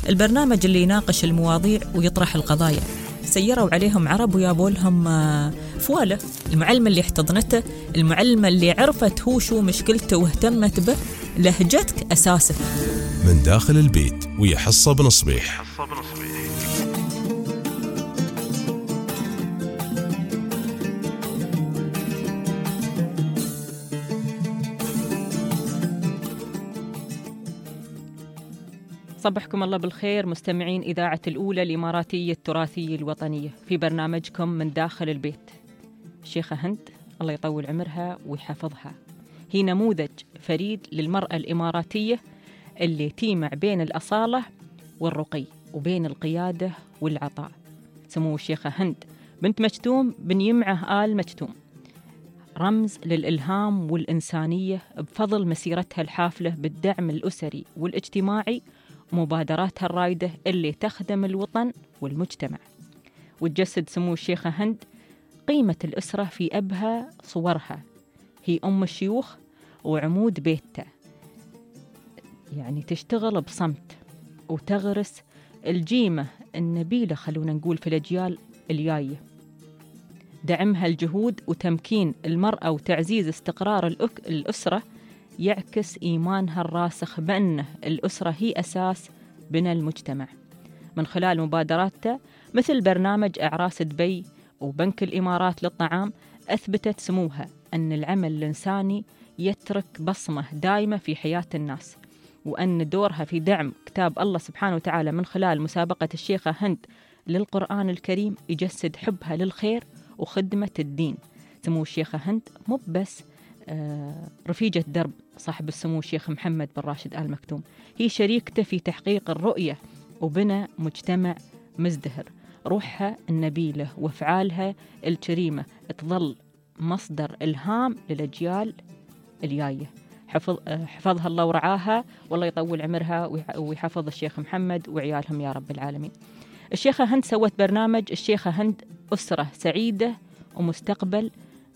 البرنامج اللي يناقش المواضيع ويطرح القضايا. سيروا عليهم عرب ويابوا لهم فوالة. المعلمة اللي احتضنته، المعلمة اللي عرفت هو شو مشكلته واهتمت به، لهجتك أساسك. من داخل البيت ويا حصة بنصبيح. صبحكم الله بالخير مستمعين إذاعة الأولى الإماراتية التراثية الوطنية في برنامجكم من داخل البيت. الشيخة هند الله يطول عمرها ويحفظها هي نموذج فريد للمرأة الإماراتية اللي تيمع بين الأصالة والرقي وبين القيادة والعطاء. سمو الشيخة هند بنت مجتوم بن يمعه آل مجتوم، رمز للإلهام والإنسانية بفضل مسيرتها الحافلة بالدعم الأسري والاجتماعي ومبادراتها الرائدة اللي تخدم الوطن والمجتمع. وتجسد سمو الشيخة هند قيمة الأسرة في أبهى صورها. هي أم الشيوخ وعمود بيتها، يعني تشتغل بصمت وتغرس الجيمة النبيلة خلونا نقول في الأجيال الجاية. دعمها الجهود وتمكين المرأة وتعزيز استقرار الأسرة يعكس إيمانها الراسخ بأن الأسرة هي أساس بناء المجتمع. من خلال مبادراتها مثل برنامج أعراس دبي وبنك الإمارات للطعام، أثبتت سموها أن العمل الإنساني يترك بصمة دائمة في حياة الناس، وأن دورها في دعم كتاب الله سبحانه وتعالى من خلال مسابقة الشيخة هند للقرآن الكريم يجسد حبها للخير وخدمة الدين. سمو الشيخة هند مو بس رفيجة درب صاحب السمو الشيخ محمد بن راشد آل مكتوم، هي شريكته في تحقيق الرؤية وبناء مجتمع مزدهر. روحها النبيلة وأفعالها الكريمة تظل مصدر إلهام للأجيال الجاية. حفظها الله ورعاها، والله يطول عمرها ويحفظ الشيخ محمد وعيالهم يا رب العالمين. الشيخة هند سوت برنامج الشيخة هند أسرة سعيدة ومستقبل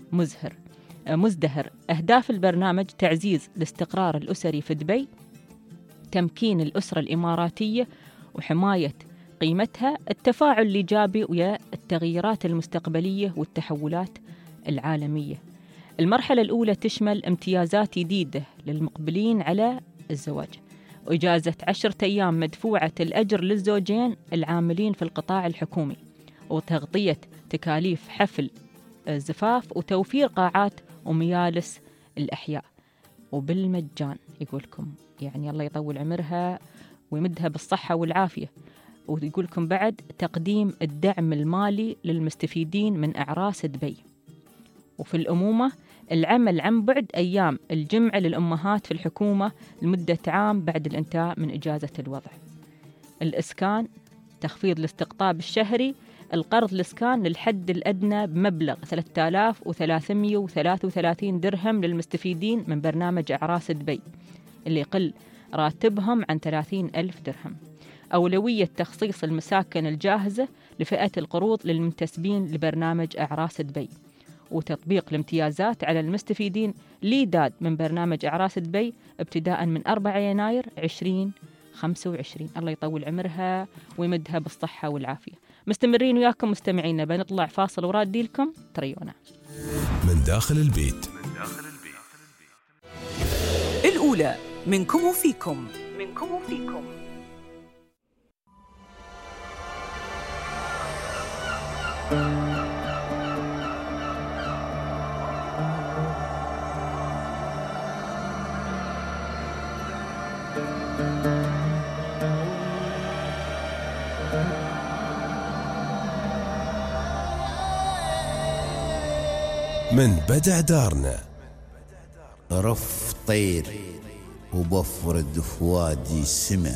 مزدهر. أهداف البرنامج تعزيز الاستقرار الأسري في دبي، تمكين الأسرة الإماراتية وحماية قيمتها، التفاعل الإيجابي ويا التغييرات المستقبلية والتحولات العالمية. المرحلة الأولى تشمل امتيازات جديدة للمقبلين على الزواج، وإجازة 10 أيام مدفوعة الأجر للزوجين العاملين في القطاع الحكومي، وتغطية تكاليف حفل الزفاف، وتوفير قاعات وميالس الأحياء وبالمجان. يقولكم يعني الله يطول عمرها ويمدها بالصحة والعافية. ويقولكم بعد تقديم الدعم المالي للمستفيدين من أعراس دبي. وفي الأمومة العمل عن بعد أيام الجمعة للأمهات في الحكومة لمدة عام بعد الانتهاء من إجازة الوضع. الإسكان تخفيض الاستقطاب الشهري، القرض الإسكان للحد الأدنى بمبلغ 3333 درهم للمستفيدين من برنامج أعراس دبي اللي يقل راتبهم عن 30,000 درهم. أولوية تخصيص المساكن الجاهزة لفئة القروض للمنتسبين لبرنامج أعراس دبي، وتطبيق الامتيازات على المستفيدين ليداد من برنامج أعراس دبي ابتداء من 4 يناير 2025. الله يطول عمرها ويمدها بالصحة والعافية. مستمرين وياكم مستمعينا، بنطلع فاصل ورادي لكم تريونا. من داخل البيت. الأولى منكم وفيكم. من بدع دارنا رف طير وبفرد فوادي سما،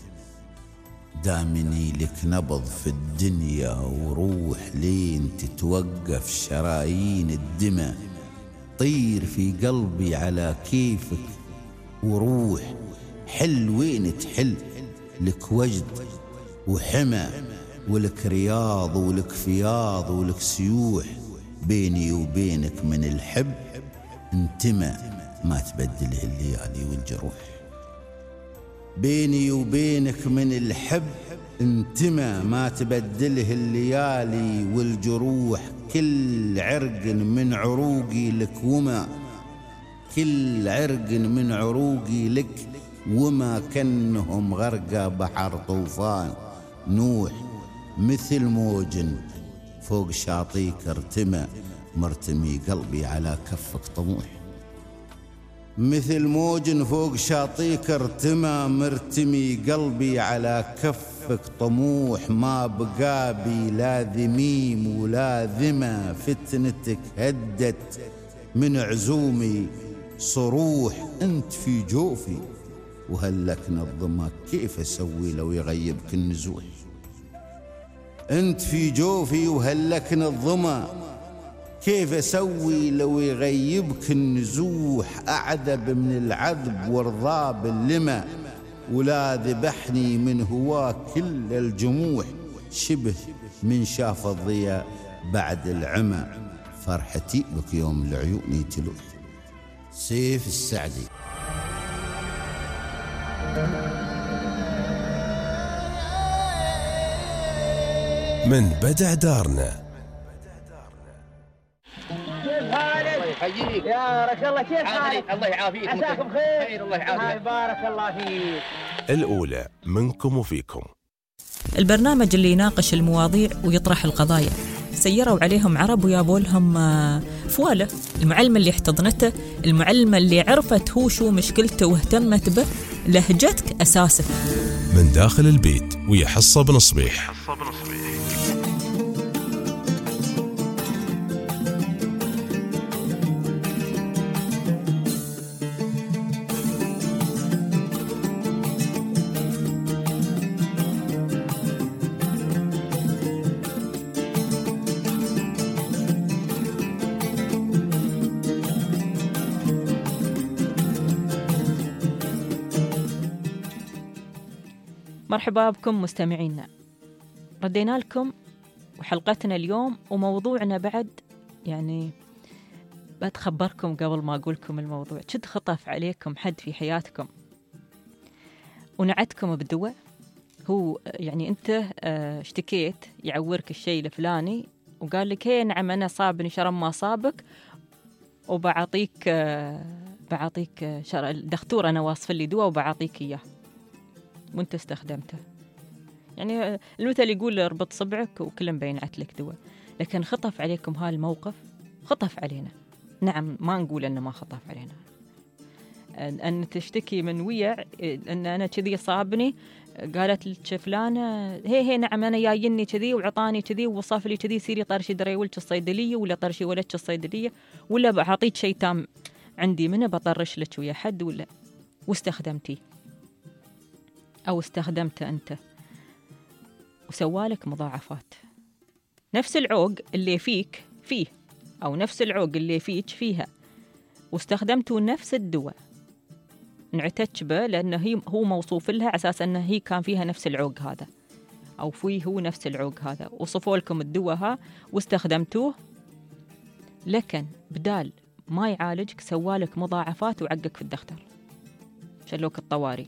دامني لك نبض في الدنيا وروح لين تتوقف شرايين الدمى. طير في قلبي على كيفك وروح، حل وين تحل، لك وجد وحمى ولك رياض ولك فياض ولك سيوح. بيني وبينك من الحب انتمى، ما تبدله الليالي والجروح. بيني وبينك من الحب انتمى ما تبدله الليالي والجروح، كل عرق من عروقي لك وما، كل عرق من عروقي لك وما، كأنهم غرقى بحر طوفان نوح، مثل موج فوق شاطيك ارتمى، مرتمي قلبي على كفك طموح، مثل موج فوق شاطيك ارتمى، مرتمي قلبي على كفك طموح، ما بقابي لا ذميم ولا ذمة، فتنتك هدت من عزومي صروح، انت في جوفي وهلكنا الظما، كيف اسوي لو يغيبك النزوح، انت في جوفي وهلكنا الظما، كيف اسوي لو يغيبك النزوح، اعذب من العذب وارضاب اللمى، ولا ذبحني من هواك كل الجموح، شبه من شاف الضياء بعد العمى، فرحتي بك يوم العيون تلوح. سيف السعدي. من بدع دارنا. كيف حالك؟ الله يحييك يا رك الله، كيف حالك؟ الله يعافيك. عساكم بخير. الله يعافيك. بارك الله فيك. الأولى منكم وفيكم. البرنامج اللي يناقش المواضيع ويطرح القضايا. سيروا عليهم عرب ويابوا لهم فوالة. المعلمة اللي احتضنته، المعلمة اللي عرفت هو شو مشكلته واهتمت به، لهجتك أساسك. من داخل البيت ويا حصة بن صبيح. مرحبا بكم مستمعينا، ردينا لكم وحلقتنا اليوم وموضوعنا بعد، يعني بتخبركم قبل ما أقولكم الموضوع. شد خطف عليكم حد في حياتكم ونعتكم بالدواء، هو يعني أنت اشتكيت يعورك الشيء الفلاني وقال لك هي نعم أنا صابني شرم ما صابك، وبعطيك الدكتور أنا واصف لي دواء وبعطيك إياه وانت استخدمته. يعني المثل يقول اربط صبعك وكل مبينعت لك دواء. لكن خطف عليكم هالموقف، خطف علينا. نعم ما نقول انه ما خطف علينا، ان تشتكي من ويع ان انا كذي صابني، قالت لك فلانه هي نعم انا جايني كذي وعطاني كذي ووصف لي كذي، سيري طرشي دريولك الصيدليه ولا طرشي ولدك الصيدليه ولا بعطيك شيء تام عندي منه بطرش لك ويا حد ولا، واستخدمتيه أو استخدمته أنت وسوالك مضاعفات. نفس العوق اللي فيك فيه، أو نفس العوق اللي فيك فيها، واستخدمته نفس الدواء، نعتج به لأنه هو موصوف لها على أساس أنه هي كان فيها نفس العوق هذا، أو فيه هو نفس العوق هذا، وصفوا لكم الدواء ها واستخدمتوه، لكن بدال ما يعالجك سوالك مضاعفات وعقك في الدكتور، شلوك الطواري.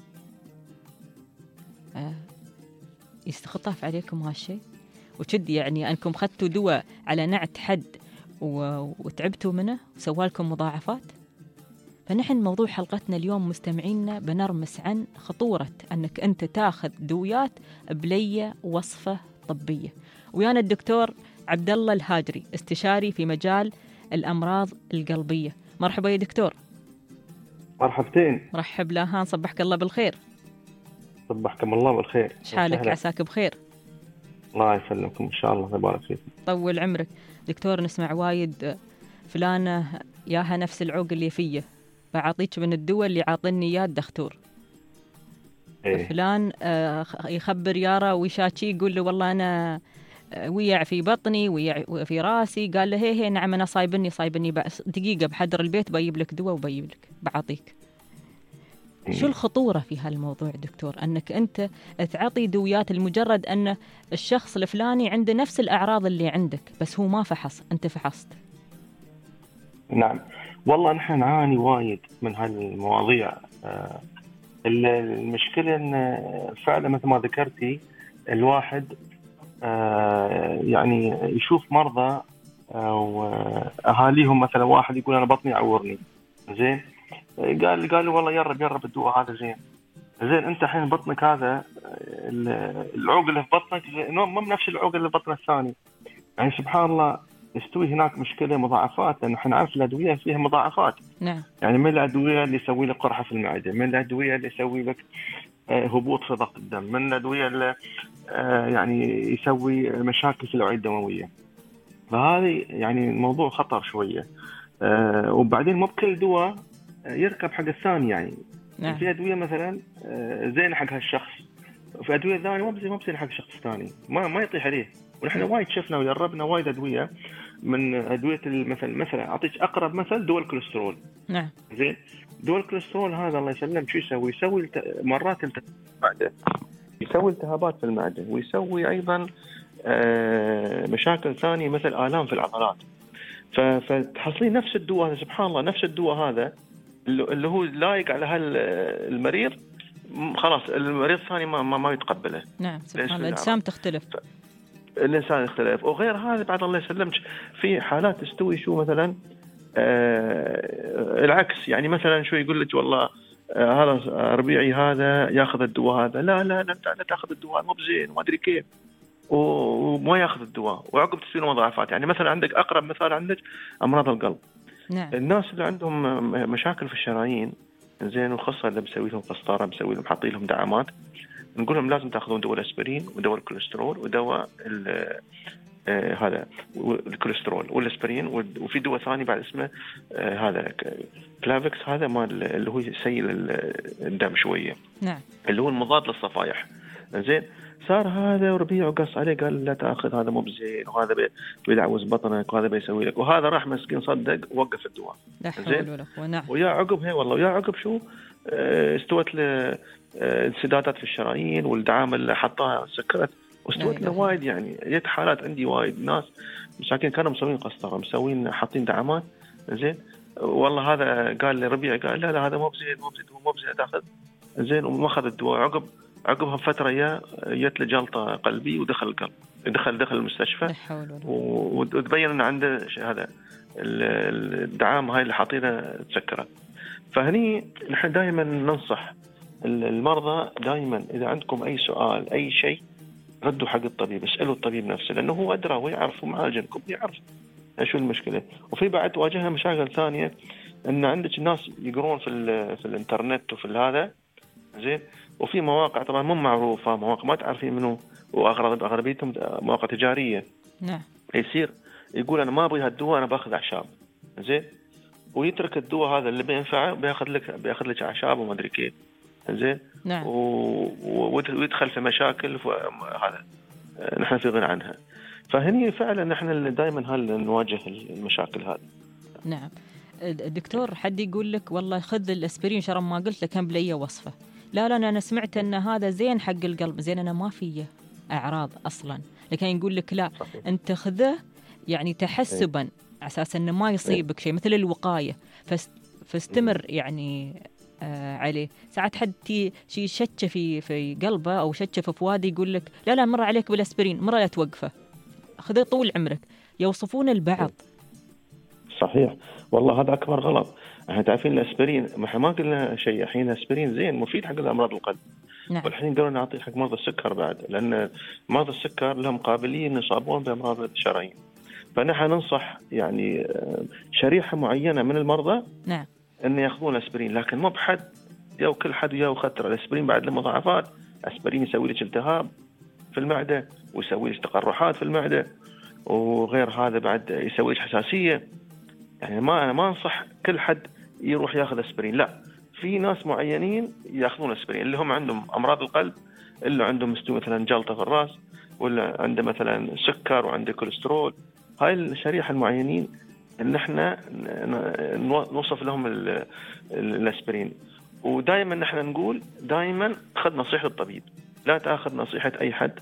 يستخطف عليكم هالشيء وشد، يعني أنكم خدتوا دواء على نعت حد وتعبتوا منه وسوالكم مضاعفات. فنحن موضوع حلقتنا اليوم مستمعينا بنرمس عن خطورة أنك أنت تاخذ دويات بلية وصفة طبية. ويانا الدكتور عبد الله الهاجري، استشاري في مجال الأمراض القلبية. مرحبا يا دكتور. مرحبتين. مرحب لاهان، صبحك الله بالخير. صبحكم الله بالخير. شحالك؟ عساك بخير. الله يسلمكم إن شاء الله، يبارك فيكم. طول عمرك دكتور. نسمع وايد فلانة ياها نفس العوق اللي فيه، بعطيك من الدواء اللي عاطني اياه الدكتور. فلان يخبر يارا ويشاكي يقول له والله أنا ويع في بطني ويع في راسي، قال له هي نعم أنا صايبني دقيقة بحضر البيت بجيب لك دواء وبجيب لك بعطيك. شو الخطورة في هالموضوع دكتور، أنك أنت تعطي دويات لمجرد أن الشخص الفلاني عنده نفس الأعراض اللي عندك بس هو ما فحص، أنت فحصت؟ نعم والله نحن نعاني وايد من هالمواضيع المشكلة ان فعلا مثل ما ذكرتي الواحد يعني يشوف مرضى واهاليهم، مثلا واحد يقول انا بطني يعورني، زين، قالوا والله جرب الدواء هذا، زين انت الحين بطنك هذا العوق اللي في بطنك مو نفس العوق اللي في بطن الثاني. يعني سبحان الله يستوي هناك مشكله مضاعفات، لانه احنا نعرف الادويه فيها مضاعفات. نعم. يعني من الادويه اللي يسوي لك قرحه في المعده، من الادويه اللي يسوي لك هبوط في ضغط الدم، من الادويه اللي يعني يسوي مشاكل في الاوعيه الدمويه. فهذه يعني الموضوع خطر شويه. وبعدين مو بكل دواء يركب حق الثاني. يعني نعم. في ادويه مثلا زين حق هالشخص، وفي ادويه ثانيه مو بزين حق شخص ثاني، ما يطيح عليه. ونحن وايد شفنا وجربنا وايد ادويه، من ادويه مثلا اعطيك اقرب مثل دواء الكوليسترول. نعم. زين، دواء الكوليسترول هذا الله يسلم شو يسوي مرات المعده، يسوي التهابات في المعده، ويسوي ايضا مشاكل ثانيه مثل الام في العضلات. فتحصلين نفس الدواء هذا، سبحان الله، نفس الدواء هذا اللي هو لايق على هالمريض، خلاص المريض الثاني ما يتقبله. نعم، سبحان الله، الأجسام تختلف، الإنسان يختلف. وغير هذا بعد الله يسلمك في حالات تستوي شو مثلا العكس. يعني مثلا شو يقول لك والله هذا ربيعي هذا ياخذ الدواء هذا، لا تاخذ الدواء مو بزين وما ادري كيف، وما ياخذ الدواء، وعقب تصير مضاعفات. يعني مثلا عندك اقرب مثال، عندك امراض القلب. نعم. الناس اللي عندهم مشاكل في الشرايين، زين، وخاصه اللي مسوي لهم قسطره، مسوي لهم حاطين لهم دعامات، نقول لهم لازم تاخذون دواء الاسبرين ودواء الكوليسترول ودواء هذا الكوليسترول والاسبرين، وفي دواء ثاني بعد اسمه هذا كلافكس، هذا مال اللي هو يسيل الدم شويه. نعم. اللي هو المضاد للصفائح. زين، صار هذا وربيع وقص عليه، قال لا تاخذ هذا مو بزين، وهذا بيلعوز بطنك، وهذا بيسوي لك، وهذا راح مسكين صدق ووقف الدواء. لا حول ولا قوه. نعم. ويا عقب هي والله، ويا عقب شو استوت له انسدادات في الشرايين، والدعامه اللي حطها سكرت، واستوت له وايد. يعني جت حالات عندي وايد ناس مساكين كانوا مسوين قسطره، مسوين حاطين دعامات، زين، والله هذا قال لي ربيع، قال لا هذا مو بزين تاخذ، زين، وما اخذ الدواء. عقبها بفتره جت له جلطه قلبي، ودخل القلب، دخل المستشفى، وتبين انه عنده هذا الدعامه هاي اللي حاطينها تسكرت. فهني نحن دائما ننصح المرضى، دائما اذا عندكم اي سؤال اي شيء ردوا حق الطبيب، اسالوا الطبيب نفسه، لانه هو ادرى ويعرف معالجكم، يعرف شو المشكله. وفي بعد واجهنا مشاكل ثانيه، ان عندك ناس يقرون في الانترنت وفي هذا، زين، وفي مواقع طبعا مو معروفه، مواقع ما تعرفين منه، واغلبيتهم مواقع تجاريه. نعم. يصير يقول انا ما ابغى هالدواء، انا باخذ اعشاب، زين، ويترك الدواء هذا اللي بينفعه، بياخذ لك اعشاب وما ادري كيف، زين. نعم. ويدخل في مشاكل هذا نحن في غنى عنها. فهني فعلا نحن دائما نواجه المشاكل هذه. نعم. دكتور، حد يقول لك والله خذ الاسبرين شرب ما قلت لك كم بليه وصفه، لا انا سمعت ان هذا زين حق القلب، زين انا ما فيه اعراض اصلا، لكن يقول لك لا صحيح. انت خذه يعني تحسبا على اساس انه ما يصيبك شيء، مثل الوقايه، فاستمر يعني عليه. ساعات حد شيء شتشه في قلبه او شتشه في فؤاده، يقول لك لا مر عليك بالاسبرين، مره لا توقفه، خذه طول عمرك. يوصفون البعض. صحيح والله، هذا اكبر غلط. احنا تعرفين الاسبرين، ما قلنا شيء، الحين الاسبرين زين مفيد حق امراض القلب. نعم. والحين قالوا نعطيه حق مرضى السكر بعد، لان مرضى السكر لهم قابليه ان يصابون بامراض الشرايين. فنحن ننصح يعني شريحه معينه من المرضى، نعم، ان ياخذون اسبرين، لكن مو بحد يا كل حد ويا خطر. الاسبرين بعد له مضاعفات. اسبرين يسوي لك التهاب في المعده، ويسوي لك تقرحات في المعده، وغير هذا بعد يسوي لك حساسيه. يعني أنا ما أنصح كل حد يروح ياخذ اسبرين، لا، في ناس معينين ياخذون اسبرين، اللي هم عندهم امراض القلب، اللي عندهم مثلا جلطه في الراس، ولا عنده مثلا سكر وعنده كوليسترول. هاي الشريحه المعينين ان احنا نوصف لهم الاسبرين. ودائما نحن نقول دائما خذ نصيحه الطبيب، لا تاخذ نصيحه اي حد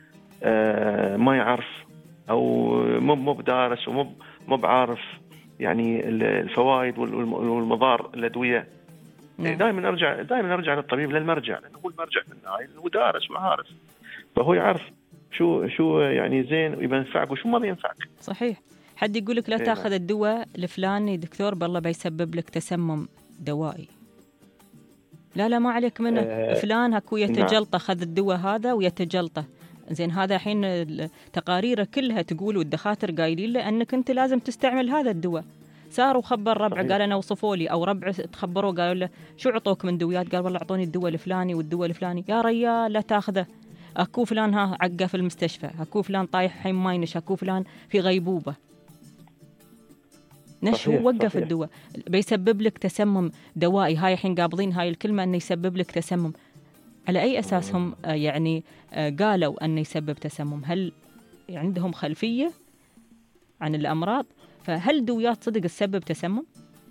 ما يعرف، او مو بدارس، ومو بعارف يعني الفوائد والمضار الادويه. دائما ارجع للطبيب للمرجع، لانه هو المرجع في النهايه، لانه دارس وعارف، فهو يعرف شو يعني زين وينفعك وشو ما بينفعك. صحيح. حد يقول لك لا تاخذ الدواء الفلاني دكتور بالله بيسبب لك تسمم دوائي. لا ما عليك منه، فلان هكو يتجلطه، خذ الدواء هذا ويتجلطه. زين هذا الحين تقاريره كلها تقول والدكاتره قايلين له انك انت لازم تستعمل هذا الدواء. صار وخبر ربعه قال انا وصفوا لي، او ربعه تخبروا قالوا له شو عطوك من دويات؟ قال والله اعطوني الدواء الفلاني والدواء الفلاني. يا ريال لا تاخذه، اكو فلان عقه في المستشفى، اكو فلان طايح حين ماينش، اكو فلان في غيبوبه. هو وقف الدواء بيسبب لك تسمم دوائي. هاي الحين قابضين هاي الكلمه انه يسبب لك تسمم. على اي اساس هم يعني قالوا انه يسبب تسمم؟ هل عندهم خلفيه عن الامراض؟ فهل دويات صدق تسبب تسمم؟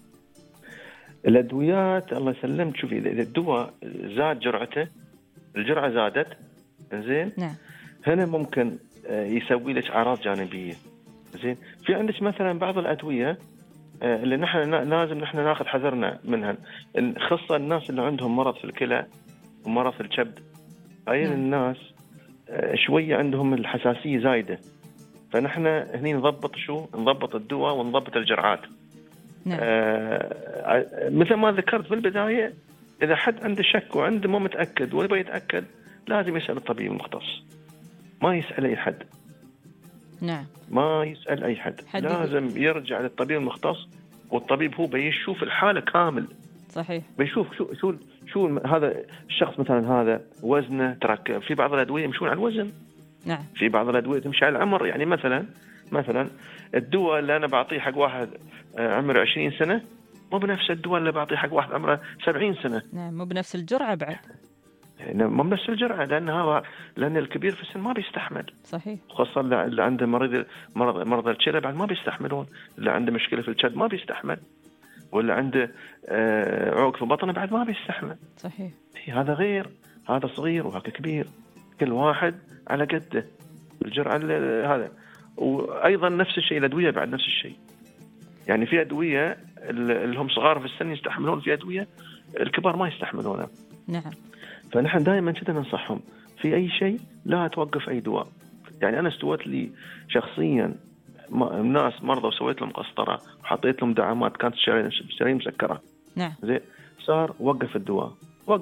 الادويات الله يسلمك، شوفي اذا الدواء زاد جرعته، الجرعه زادت زين، نعم، هنا ممكن يسوي لك اعراض جانبيه. زين في عندك مثلا بعض الادويه اللي نحن لازم ناخذ حذرنا منها، خاصه الناس اللي عندهم مرض في الكلى ومرض في الكبد. هاي الناس شويه عندهم الحساسيه زايده، فنحن هني نضبط الدواء ونضبط الجرعات. نعم. مثل ما ذكرت في البدايه، اذا حد عنده شك وعنده مو متاكد ويبغى يتاكد لازم يسال الطبيب المختص، ما يسال اي حد. نعم، ما يسال اي حد لازم يرجع للطبيب المختص، والطبيب هو بيشوف الحاله كامل. صحيح. بيشوف شو هذا الشخص مثلا، هذا وزنه، ترى في بعض الادويه يمشون على الوزن. نعم. في بعض الادويه تمشي على العمر، يعني مثلا الدواء اللي انا بعطيه حق واحد عمره 20 سنه مو بنفس الدواء اللي بعطيه حق واحد عمره 70 سنه. نعم، مو بنفس الجرعه بعد. يعني مو بنفس الجرعه، لان الكبير في السن ما بيستحمل. صحيح. خاصه اللي عنده مرض الكلى بعد ما بيستحملون، اللي عنده مشكله في الكبد ما بيستحمل، ولا عنده عوق في بطنه بعد ما بيستحمل. صحيح. هذا غير، هذا صغير وهذا كبير، كل واحد على قده الجرعه هذا. وايضا نفس الشيء الادويه بعد نفس الشيء، يعني في ادويه اللي هم صغار في السن يستحملون، في ادويه الكبار ما يستحملونها. نعم. فنحن دائما كذا ننصحهم في اي شيء لا توقف اي دواء. يعني انا استوت لي شخصيا ناس مرضى وسويت لهم قسطره وحطيت لهم دعامات، كانت الشرايين مسكره. نعم. زين صار وقف الدواء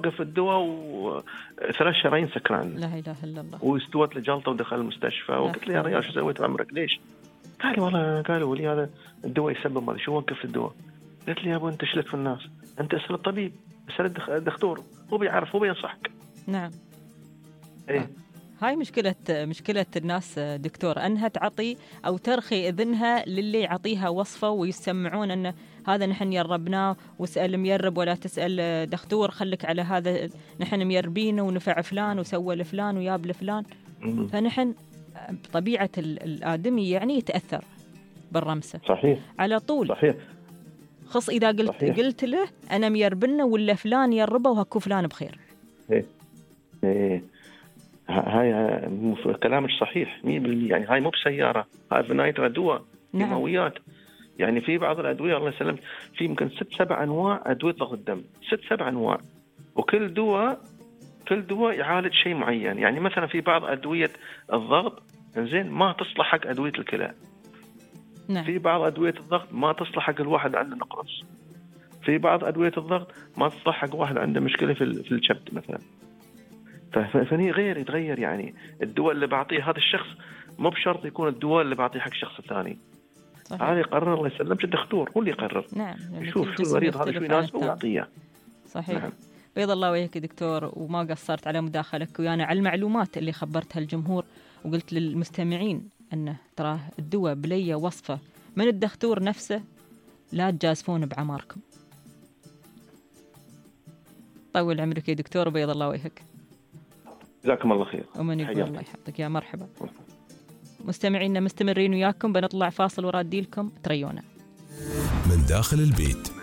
وثلاث شرايين سكران. لا اله الا الله. واستوت لي جلطه ودخل المستشفى، وقلت له يا ريال شو سويت بعمرك ليش؟ قال لي والله قالوا لي هذا الدواء يسبب هذا، شو وقف الدواء؟ قلت لي يا ابو انت شلك في الناس، انت اسال الطبيب، اسال الدكتور، هو بيعرف، هو بينصحك. نعم. ايه هاي مشكلة الناس دكتور، أنها تعطي أو ترخي إذنها للي يعطيها وصفة ويسمعون أن هذا نحن يربناه، واسأل ميرب ولا تسأل دكتور، خلك على هذا نحن ميربينه ونفع فلان وسوى لفلان وياب لفلان. فنحن طبيعة الآدمي يعني يتأثر بالرمسة. صحيح. على طول. صحيح. خص إذا قلت له أنا ميربنه ولا فلان يربه وهكو فلان بخير. إيه هاي كلامك صحيح 100%. يعني هاي مو بسيارة، هاي في نهاية دواء كيماويات. يعني في بعض الأدوية الله يسلمك في يمكن 6-7 أنواع أدوية ضغط الدم، 6-7 أنواع، وكل دواء يعالج شيء معين. يعني مثلا في بعض أدوية الضغط زين ما تصلح حق أدوية الكلى. نعم. في بعض أدوية الضغط ما تصلح حق الواحد عنده نقرس. في بعض أدوية الضغط ما تصلح حق واحد عنده مشكلة في الكبد مثلا. فني يتغير. يعني الدواء اللي بعطيه هذا الشخص مو بشرط يكون الدواء اللي بعطيه حق الشخص الثاني. هذا يقرر الله يسلمك، الدكتور هو اللي يقرر. نعم. يشوف شو المريض هذا شو يناسبه ويعطيه. صحيح. نعم. بيض الله وجهك دكتور، وما قصرت على مداخلك ويانا على المعلومات اللي خبرتها الجمهور، وقلت للمستمعين أنه ترى الدواء بلي وصفة من الدكتور نفسه، لا تجازفون بعماركم. طول عمرك يا دكتور وبيض الله وجهك. جزاكم الله خير. ومن يقول الله يحفظك. يا مرحبا. مستمعينا مستمرين وياكم، بنطلع فاصل ورادي لكم تريونا. من داخل البيت.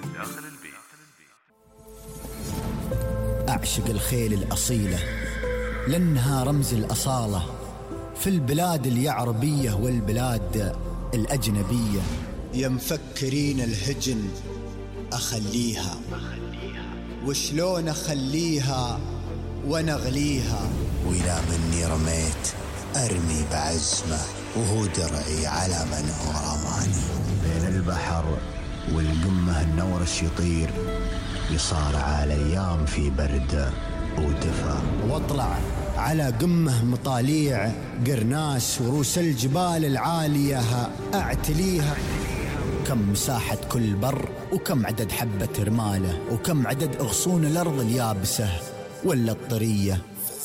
أعشق الخيل الأصيلة لأنها رمز الأصالة في البلاد اليعربية والبلاد الأجنبية. يا مفكرين الهجن أخليها وشلون أخليها ونغليها. وإلى مني رميت أرمي بعزمه وهو درعي على من هو رماني. بين البحر والقمة النورش يطير يصارع الأيام في برد ودفا. واطلع على قمة مطاليع قرناس وروس الجبال العالية أعتليها. كم مساحة كل بر وكم عدد حبة رماله وكم عدد أغصون الأرض اليابسة ولا الطرية.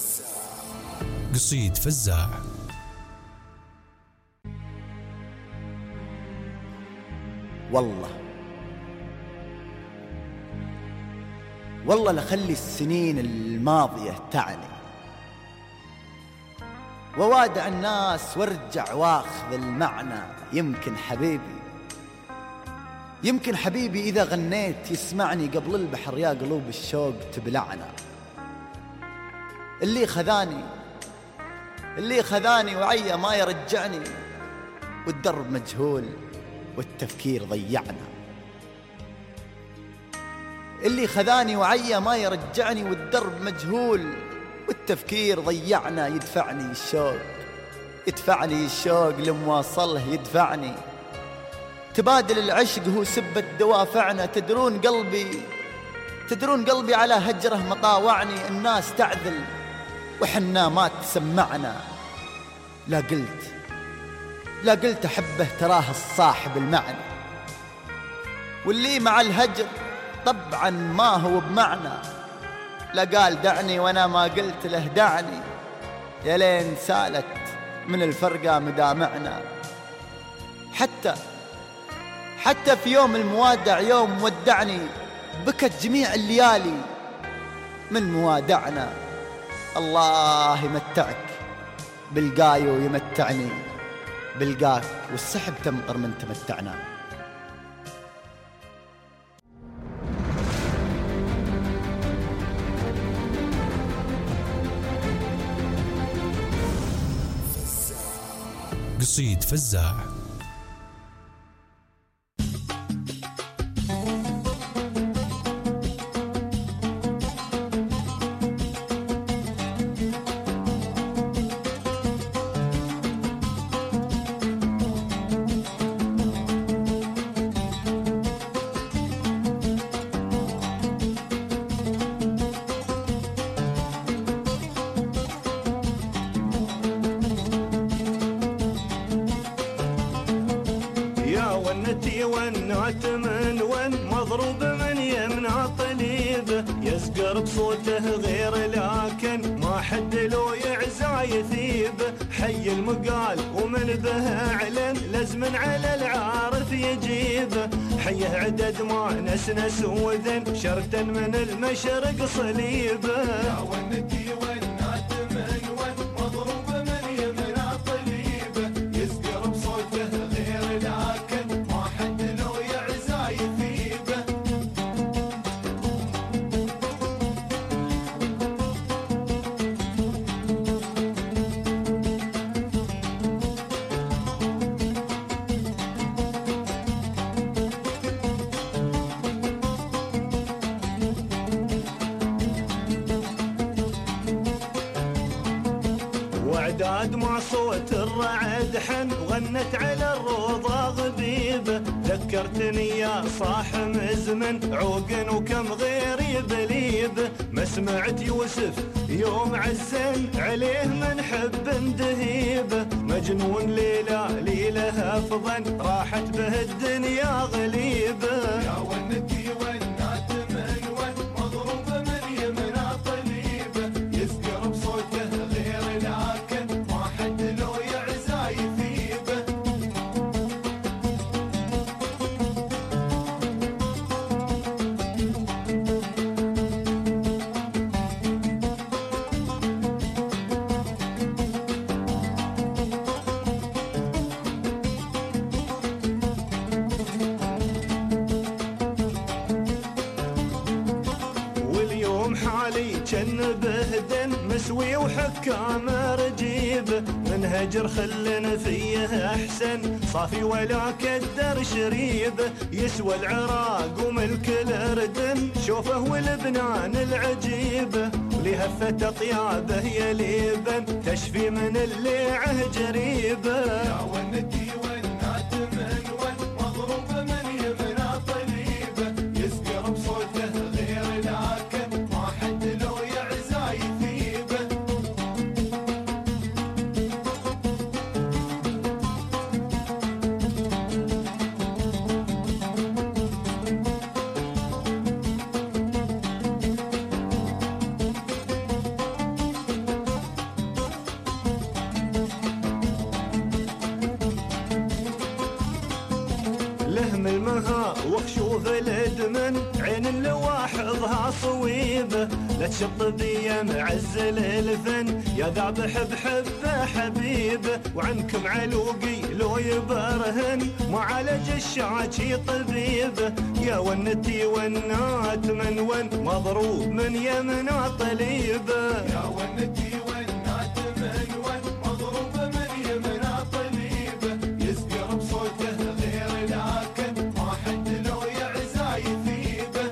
قصيد فزاع. والله لخلي السنين الماضية تعني ووادع الناس وارجع واخذ المعنى. يمكن حبيبي إذا غنيت يسمعني قبل البحر يا قلوب الشوق تبلعنا. اللي خذاني وعيا ما يرجعني والدرب مجهول والتفكير ضيعنا. اللي خذاني وعيا ما يرجعني والدرب مجهول والتفكير ضيعنا. يدفعني الشوق لمواصله يدفعني. تبادل العشق هو سبة دوافعنا. تدرون قلبي على هجره مطاوعني. الناس تعذل وحنا ما تسمعنا. لا قلت أحبه تراه الصاحب المعنى. واللي مع الهجر طبعا ما هو بمعنى. لا قال دعني وانا ما قلت له دعني. يا لين سالت من الفرقة مدامعنا. حتى في يوم الموادع يوم ودعني بكت جميع الليالي من موادعنا. الله يمتعك بالقايو يمتعني بالقاك والسحب تمطر من تمتعنا. قصيد فزاع. ونتي ونعت من ون مضروب من يمنع طليبه. يزقر بصوته غير لكن ما حد لو يعزع يثيبه. حي المقال ومن به اعلن لزم على العارف يجيبه. حيه عدد ما نسنس وذن شرتا من المشرق صليبه. يا ونتي ونعت من ون مضروب من يمنع طليبه. يزقر بصوته غير لكن ما حد لو يعزع يثيبه. وعداد مع صوت الرعد حن وغنت على الروضة غبيبة. ذكرتني يا صاح مزمن عوق وكم غيري بليبه. ما سمعت يوسف يوم عزن عليه من حب دهيبه. مجنون ليلة أفضل راحت به الدنيا غليبه. يا ونتي ونات من ون مضروب من يمنع طليبه. يذكر بصوته غير لكن ما حد لو يعزى يثيبه. واليوم حالي جن بهدن مسوي وحكام رجيبه. من المنهجر خلنا فيه أحسن صافي ولا كدر شريبه يسوى العراق وملك الأردن شوفه والبنان العجيبة لهفة طيابه يليبن تشفي من الليعه جريبه يا ونتي ونات من ون مضروب من يمنى طليبه يسكر بصوته غير لكن ما حد لو يعزى يثيبه لهم المها وخشوف الادمن عين اللواحظها صويبه لا تشط بيا معزل الفن يا ذابح بحبه حبيبه وعنكم علوقي لو يبرهن معالج الشاكي طبيبه يا ونتي ونات من ون مضروب من يمنا طليبه يا ونتي ونات من ون مضروب من يمنا طليبه يسكر بصوته غير لكن ما حد لو يعزى يثيبه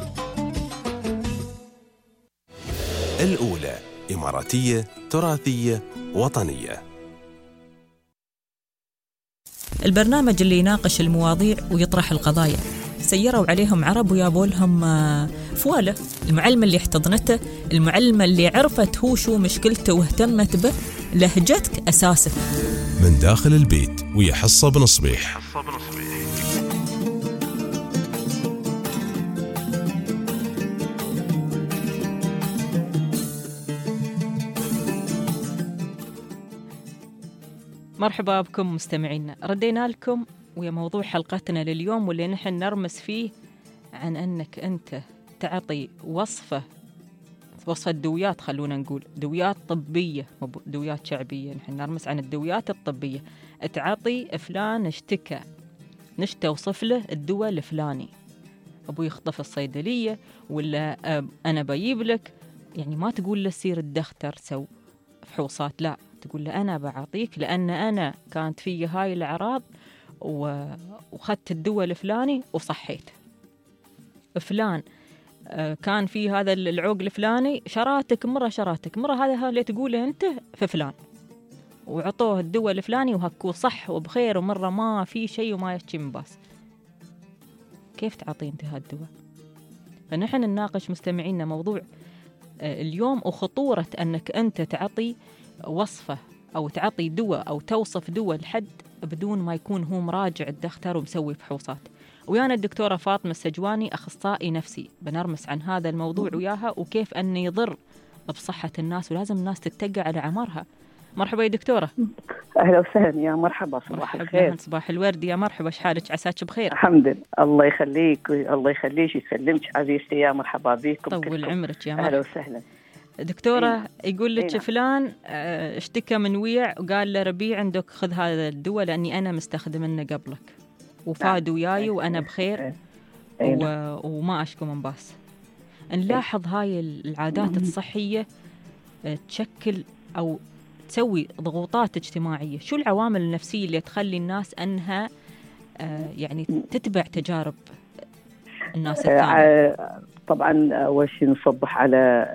الأولى إماراتية تراثية وطنية. البرنامج اللي يناقش المواضيع ويطرح القضايا. سيروا عليهم عرب ويابوا لهم فوالة. المعلمة اللي احتضنته، المعلمة اللي عرفت هو شو مشكلته واهتمت به، لهجتك أساسك. من داخل البيت ويا حصة بن صبيح. مرحبا بكم مستمعينا. ردينا لكم ويا موضوع حلقتنا لليوم واللي نحن نرمس فيه عن أنك أنت تعطي وصفة دويات، خلونا نقول دويات طبية مو دويات شعبية، نحن نرمس عن الدويات الطبية. تعطي فلان اشتكى نشتى وصف له الدواء الفلاني، أبوي يخطف الصيدلية ولا أنا بجيب لك، يعني ما تقول له سير الدختر سو فحوصات، لا تقول له أنا بعطيك لأن أنا كانت في هاي الأعراض وخدت الدواء الفلاني وصحيت. فلان كان في هذا العوق الفلاني، شراتك مرة هذا اللي تقوله أنت في فلان، وعطوه الدواء الفلاني وهكو صح وبخير ومرة ما في شيء وما يشتي من باس. كيف تعطي أنت هالدواء؟ فنحن نناقش مستمعينا موضوع اليوم وخطورة أنك أنت تعطي وصفة أو تعطي دواء أو توصف دواء لحد بدون ما يكون هو مراجع الدكتور ومسوي فحوصات. ويانا الدكتورة فاطمة السجواني أخصائي نفسي، بنرمس عن هذا الموضوع وياها وكيف أنه يضر بصحة الناس ولازم الناس تتقى على عمرها. مرحبا يا دكتورة. أهلا وسهلا، يا مرحبا، صباح الخير. صباح الورد، يا مرحبا، شحالك؟ عساك بخير؟ الحمد لله، الله يخليك الله يخليك يسلمك عزيزتي، يا مرحبا بكم. طول عمرك يا مرحبا. أهلا وسهلا دكتورة. يقول لك فلان اشتكى من ويع وقال له ربيع عندك خذ هذا الدواء لأني أنا مستخدمنه قبلك وفاد وياي وأنا بخير وما أشكو من باس. نلاحظ هاي العادات الصحية تشكل أو تسوي ضغوطات اجتماعية. شو العوامل النفسية اللي تخلي الناس أنها يعني تتبع تجارب الناس الثانية؟ طبعا أول شيء نصبح على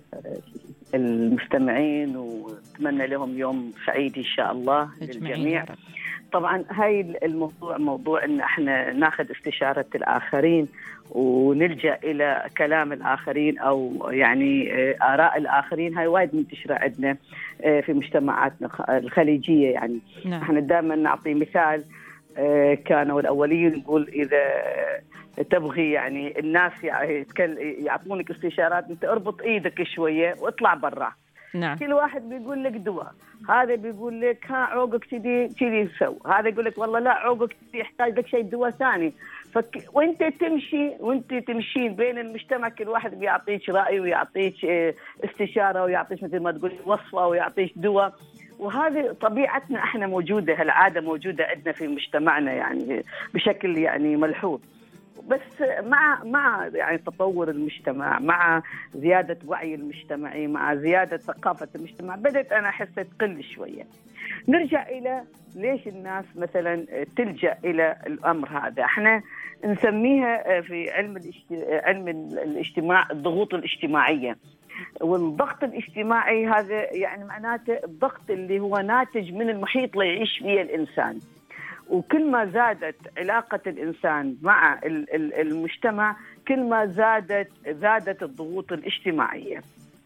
المستمعين ونتمنى لهم يوم سعيد إن شاء الله للجميع. طبعا هاي الموضوع موضوع ان احنا ناخذ استشارة الآخرين ونلجأ إلى كلام الآخرين أو يعني آراء الآخرين. هاي وايد منتشرة عندنا في مجتمعاتنا الخليجية. يعني نعم. احنا دائما نعطي مثال، كانوا الأولين نقول إذا تبغي يعني الناس يعطونك استشارات، انت اربط ايدك شوية واطلع برا. نعم. كل واحد بيقول لك دواء، هذا بيقول لك ها عوقك كذي سو، هذا يقول لك والله لا عوقك يحتاج لك شيء دواء ثاني. وانت تمشين بين المجتمع، كل واحد بيعطيك رأي ويعطيك استشارة ويعطيك مثل ما تقول وصفة ويعطيك دواء. وهذه طبيعتنا احنا موجودة، هالعادة موجودة عندنا في مجتمعنا يعني بشكل يعني ملحوظ. بس مع يعني تطور المجتمع، مع زيادة وعي المجتمعي، مع زيادة ثقافة المجتمع، بدأت أنا أحس تقل شوية. نرجع إلى ليش الناس مثلا تلجأ إلى الأمر هذا. احنا نسميها في علم الاجتماع الضغوط الاجتماعية. والضغط الاجتماعي هذا يعني معناته الضغط اللي هو ناتج من المحيط اللي يعيش فيه الإنسان. وكل ما زادت علاقة الإنسان مع المجتمع كل ما زادت الضغوط الاجتماعية.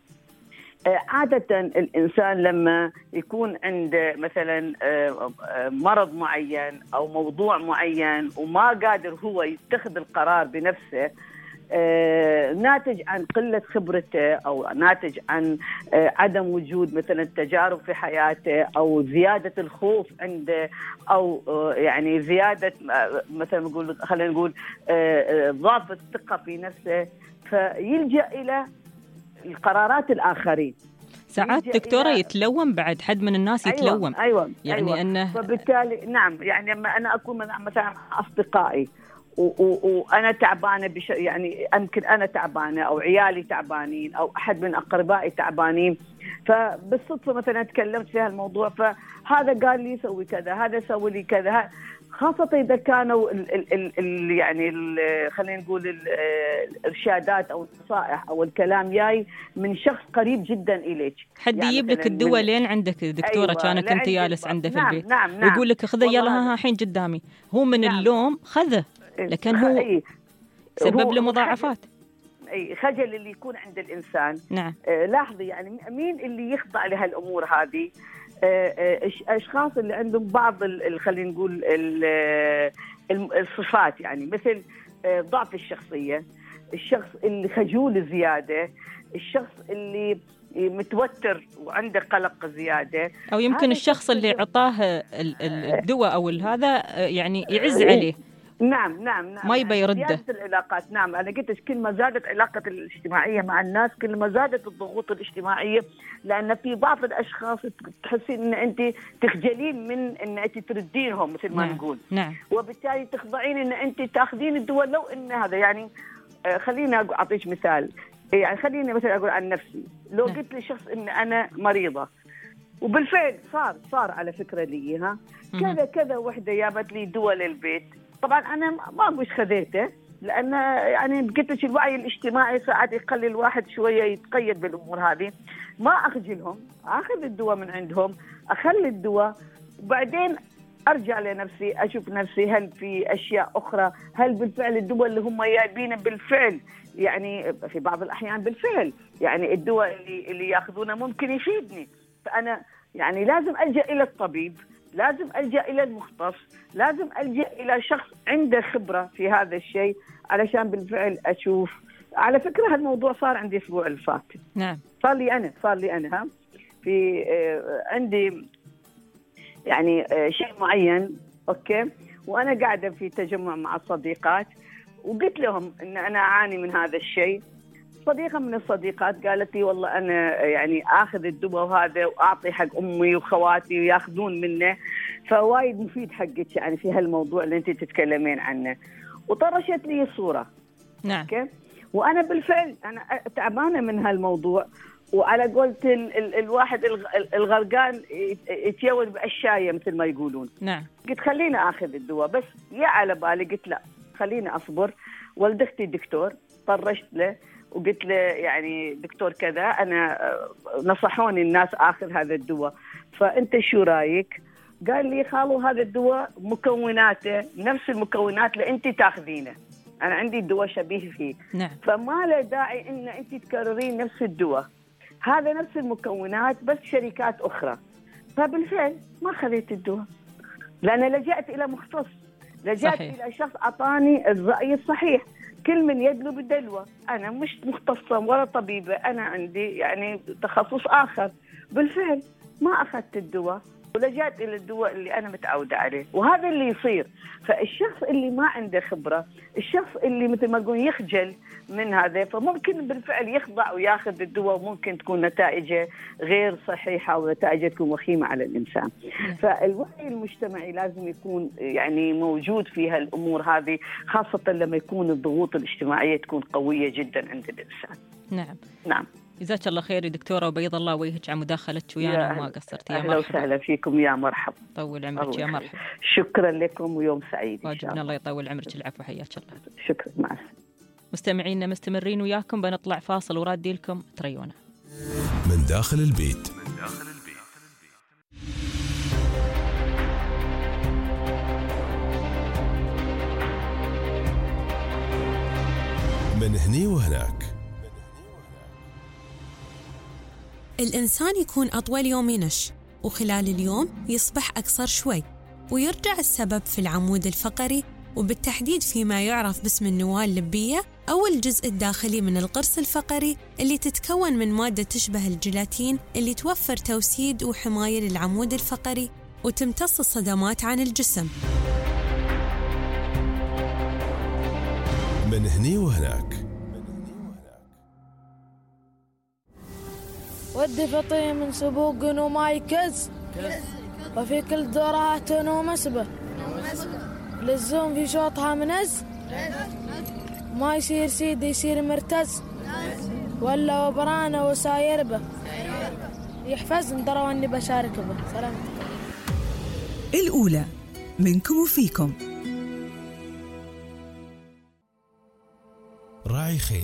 عادة الإنسان لما يكون عنده مثلا مرض معين أو موضوع معين وما قادر هو يتخذ القرار بنفسه، ناتج عن قلة خبرته أو ناتج عن عدم وجود مثلا تجارب في حياته أو زيادة الخوف عنده أو يعني زيادة مثلا خلينا نقول ضعف الثقة في نفسه، فيلجأ إلى القرارات الآخرين. ساعات دكتورة يتلوم بعد، حد من الناس يتلوم. أيوة. يعني أنه فبالتالي نعم، يعني لما أنا أكون مثلا أصدقائي وأنا تعبانة يعني يمكن أنا تعبانة أو عيالي تعبانين أو أحد من أقربائي تعبانين، فبالصدفة مثلا تكلمت في هالموضوع، فهذا قال لي سوي كذا، هذا سوي لي كذا، خاصة إذا كانوا يعني خلينا نقول الإرشادات أو النصائح أو الكلام جاي من شخص قريب جدا إليك. حد يعني يجيب لك الدواء لين عندك دكتورة. أيوة، كانك أنت جالس عنده في البيت. نعم. ويقول لك خذه يلا ها الحين قدامي، هو من اللوم خذه، لكن هو سبب له مضاعفات. خجل اللي يكون عند الإنسان. نعم. لاحظي يعني مين اللي يخضع لهالأمور هذه؟ أشخاص اللي عندهم بعض خلينا نقول الصفات، يعني مثل ضعف الشخصية، الشخص اللي خجول زيادة، الشخص اللي متوتر وعنده قلق زيادة، أو يمكن الشخص اللي عطاه الدواء أو هذا يعني يعز عليه. نعم ما يبي يرده. زيادة العلاقات. نعم، أنا قلت كل ما زادت علاقة الاجتماعية مع الناس كل ما زادت الضغوط الاجتماعية، لأن في بعض الأشخاص تحسين أن أنت تخجلين من أن أنت تردينهم مثل ما نقول. نعم. وبالتالي تخضعين أن أنت تأخذين الدواء لو أن هذا يعني خليني أعطيك مثال. يعني خليني مثلا أقول عن نفسي، لو قلت لشخص أن أنا مريضة وبالفعل صار على فكرة لي كذا وحدة جابت لي دواء للبيت، طبعا أنا ما أقولش خذيته، لأن يعني قلت لك الوعي الاجتماعي ساعات يخلي الواحد شوية يتقيد بالأمور هذه. ما أخجلهم، أخذ الدواء من عندهم، أخلي الدواء، وبعدين أرجع لنفسي أشوف نفسي هل في أشياء أخرى، هل بالفعل الدواء اللي هم جايبينه بالفعل، يعني في بعض الأحيان بالفعل يعني الدواء اللي يأخذونه ممكن يفيدني. فأنا يعني لازم ألجأ إلى الطبيب، لازم ألجأ إلى المختص، لازم ألجأ إلى شخص عنده خبرة في هذا الشيء علشان بالفعل أشوف. على فكرة هالموضوع صار عندي الأسبوع اللي فات. نعم. صار لي أنا في عندي يعني شيء معين، أوكي، وأنا قاعدة في تجمع مع الصديقات وقلت لهم إن أنا أعاني من هذا الشيء. صديقة من الصديقات قالت لي والله أنا يعني آخذ الدواء وهذا وأعطي حق أمي وخواتي ويأخذون منه، فوايد مفيد حقك يعني في هالموضوع اللي أنت تتكلمين عنه. وطرشت لي صورة. نعم. أوكي؟ وأنا بالفعل أنا تعبانة من هالموضوع، وعلى قولة الواحد الغرقان يتيود بأشياء مثل ما يقولون. نعم. قلت خليني آخذ الدواء، بس يا على بالي قلت لا خليني أصبر. والدختي دكتور، طرشت له وقلت له يعني دكتور كذا، أنا نصحوني الناس آخذ هذا الدواء، فأنت شو رأيك؟ قال لي خالو هذا الدواء مكوناته نفس المكونات اللي أنت تأخذينه، أنا عندي الدواء شبيه فيه. نعم. فما له داعي إن أنت تكررين نفس الدواء، هذا نفس المكونات بس شركات أخرى. فبالفعل ما خذيت الدواء، لأن لجأت إلى مختص، لجأت صحيح. إلى شخص أعطاني الرأي الصحيح. كل من يدلو بالدلوة، أنا مش مختصة ولا طبيبة، أنا عندي يعني تخصص آخر. بالفعل ما أخذت الدواء ولجأت إلى الدواء اللي أنا متعودة عليه، وهذا اللي يصير. فالشخص اللي ما عنده خبرة، الشخص اللي مثل ما أقول يخجل من هذا، فممكن بالفعل يخضع وياخذ الدواء، وممكن تكون نتائجه غير صحيحة ونتائجه تكون وخيمة على الإنسان. فالوعي المجتمعي لازم يكون يعني موجود في هالأمور هذه، خاصة لما يكون الضغوط الاجتماعية تكون قوية جدا عند الإنسان. نعم. جزاك الله خير يا دكتورة، وبيض الله وجهك على مداخلتك ويانا وما قصرت. يا مرحبا. أهلا وسهلا فيكم، يا مرحبا. طول عمرك يا مرحبا. شكرا لكم ويوم سعيد. واجبنا الله يطول عمرك. العفو، حياك الله. شكرا، مع السلامة. مستمعينا مستمرين وياكم، بنطلع فاصل ورادي لكم تريونا. من داخل البيت. من هني وهناك. الإنسان يكون أطول يوم ينش، وخلال اليوم يصبح أقصر شوي، ويرجع السبب في العمود الفقري، وبالتحديد فيما يعرف باسم النواة اللبية أو الجزء الداخلي من القرص الفقري، اللي تتكون من مادة تشبه الجيلاتين اللي توفر توسيد وحماية للعمود الفقري وتمتص الصدمات عن الجسم. من هني وهناك. ودي فطيه من سبوق وما يكز، وفي كل دورات ومسبة، للزوم في شوطها منز، ما يصير سيد يصير مرتز، ولا وبرانه وساير به، يحفظ دروا اني بشارك به. سلامتك. الأولى منكم وفيكم. راعي خيل.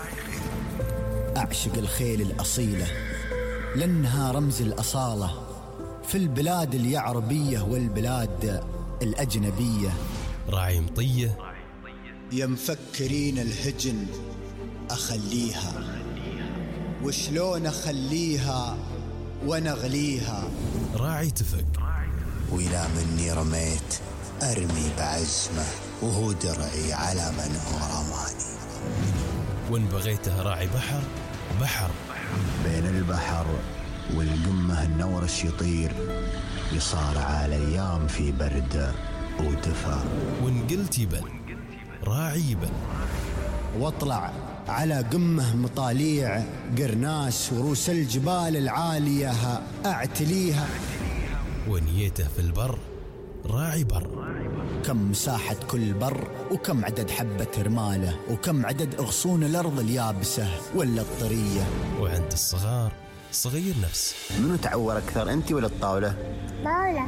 أعشق الخيل الأصيلة لأنها رمز الأصالة في البلاد اليعربية والبلاد الأجنبية. راعي مطية. يا مفكرين الهجن أخليها، وشلون أخليها ونغليها. راعي تفق. وإلى مني رميت أرمي بعزمه، وهو درعي على من هو رماني. وإن بغيته راعي بحر، بحر. بين البحر والقمة النورش يطير، يصارع الأيام في برد ودفا. وإن قلت يبل، راعي يبل. واطلع على قمة مطاليع قرناس، وروس الجبال العالية أعتليها. ونيته في البر، راعي بر. كم مساحة كل بر، وكم عدد حبة رماله، وكم عدد أغصون الأرض اليابسة ولا الطرية. وعند الصغار صغير نفس. منو تعور أكثر، أنت ولا الطاولة؟ طاولة.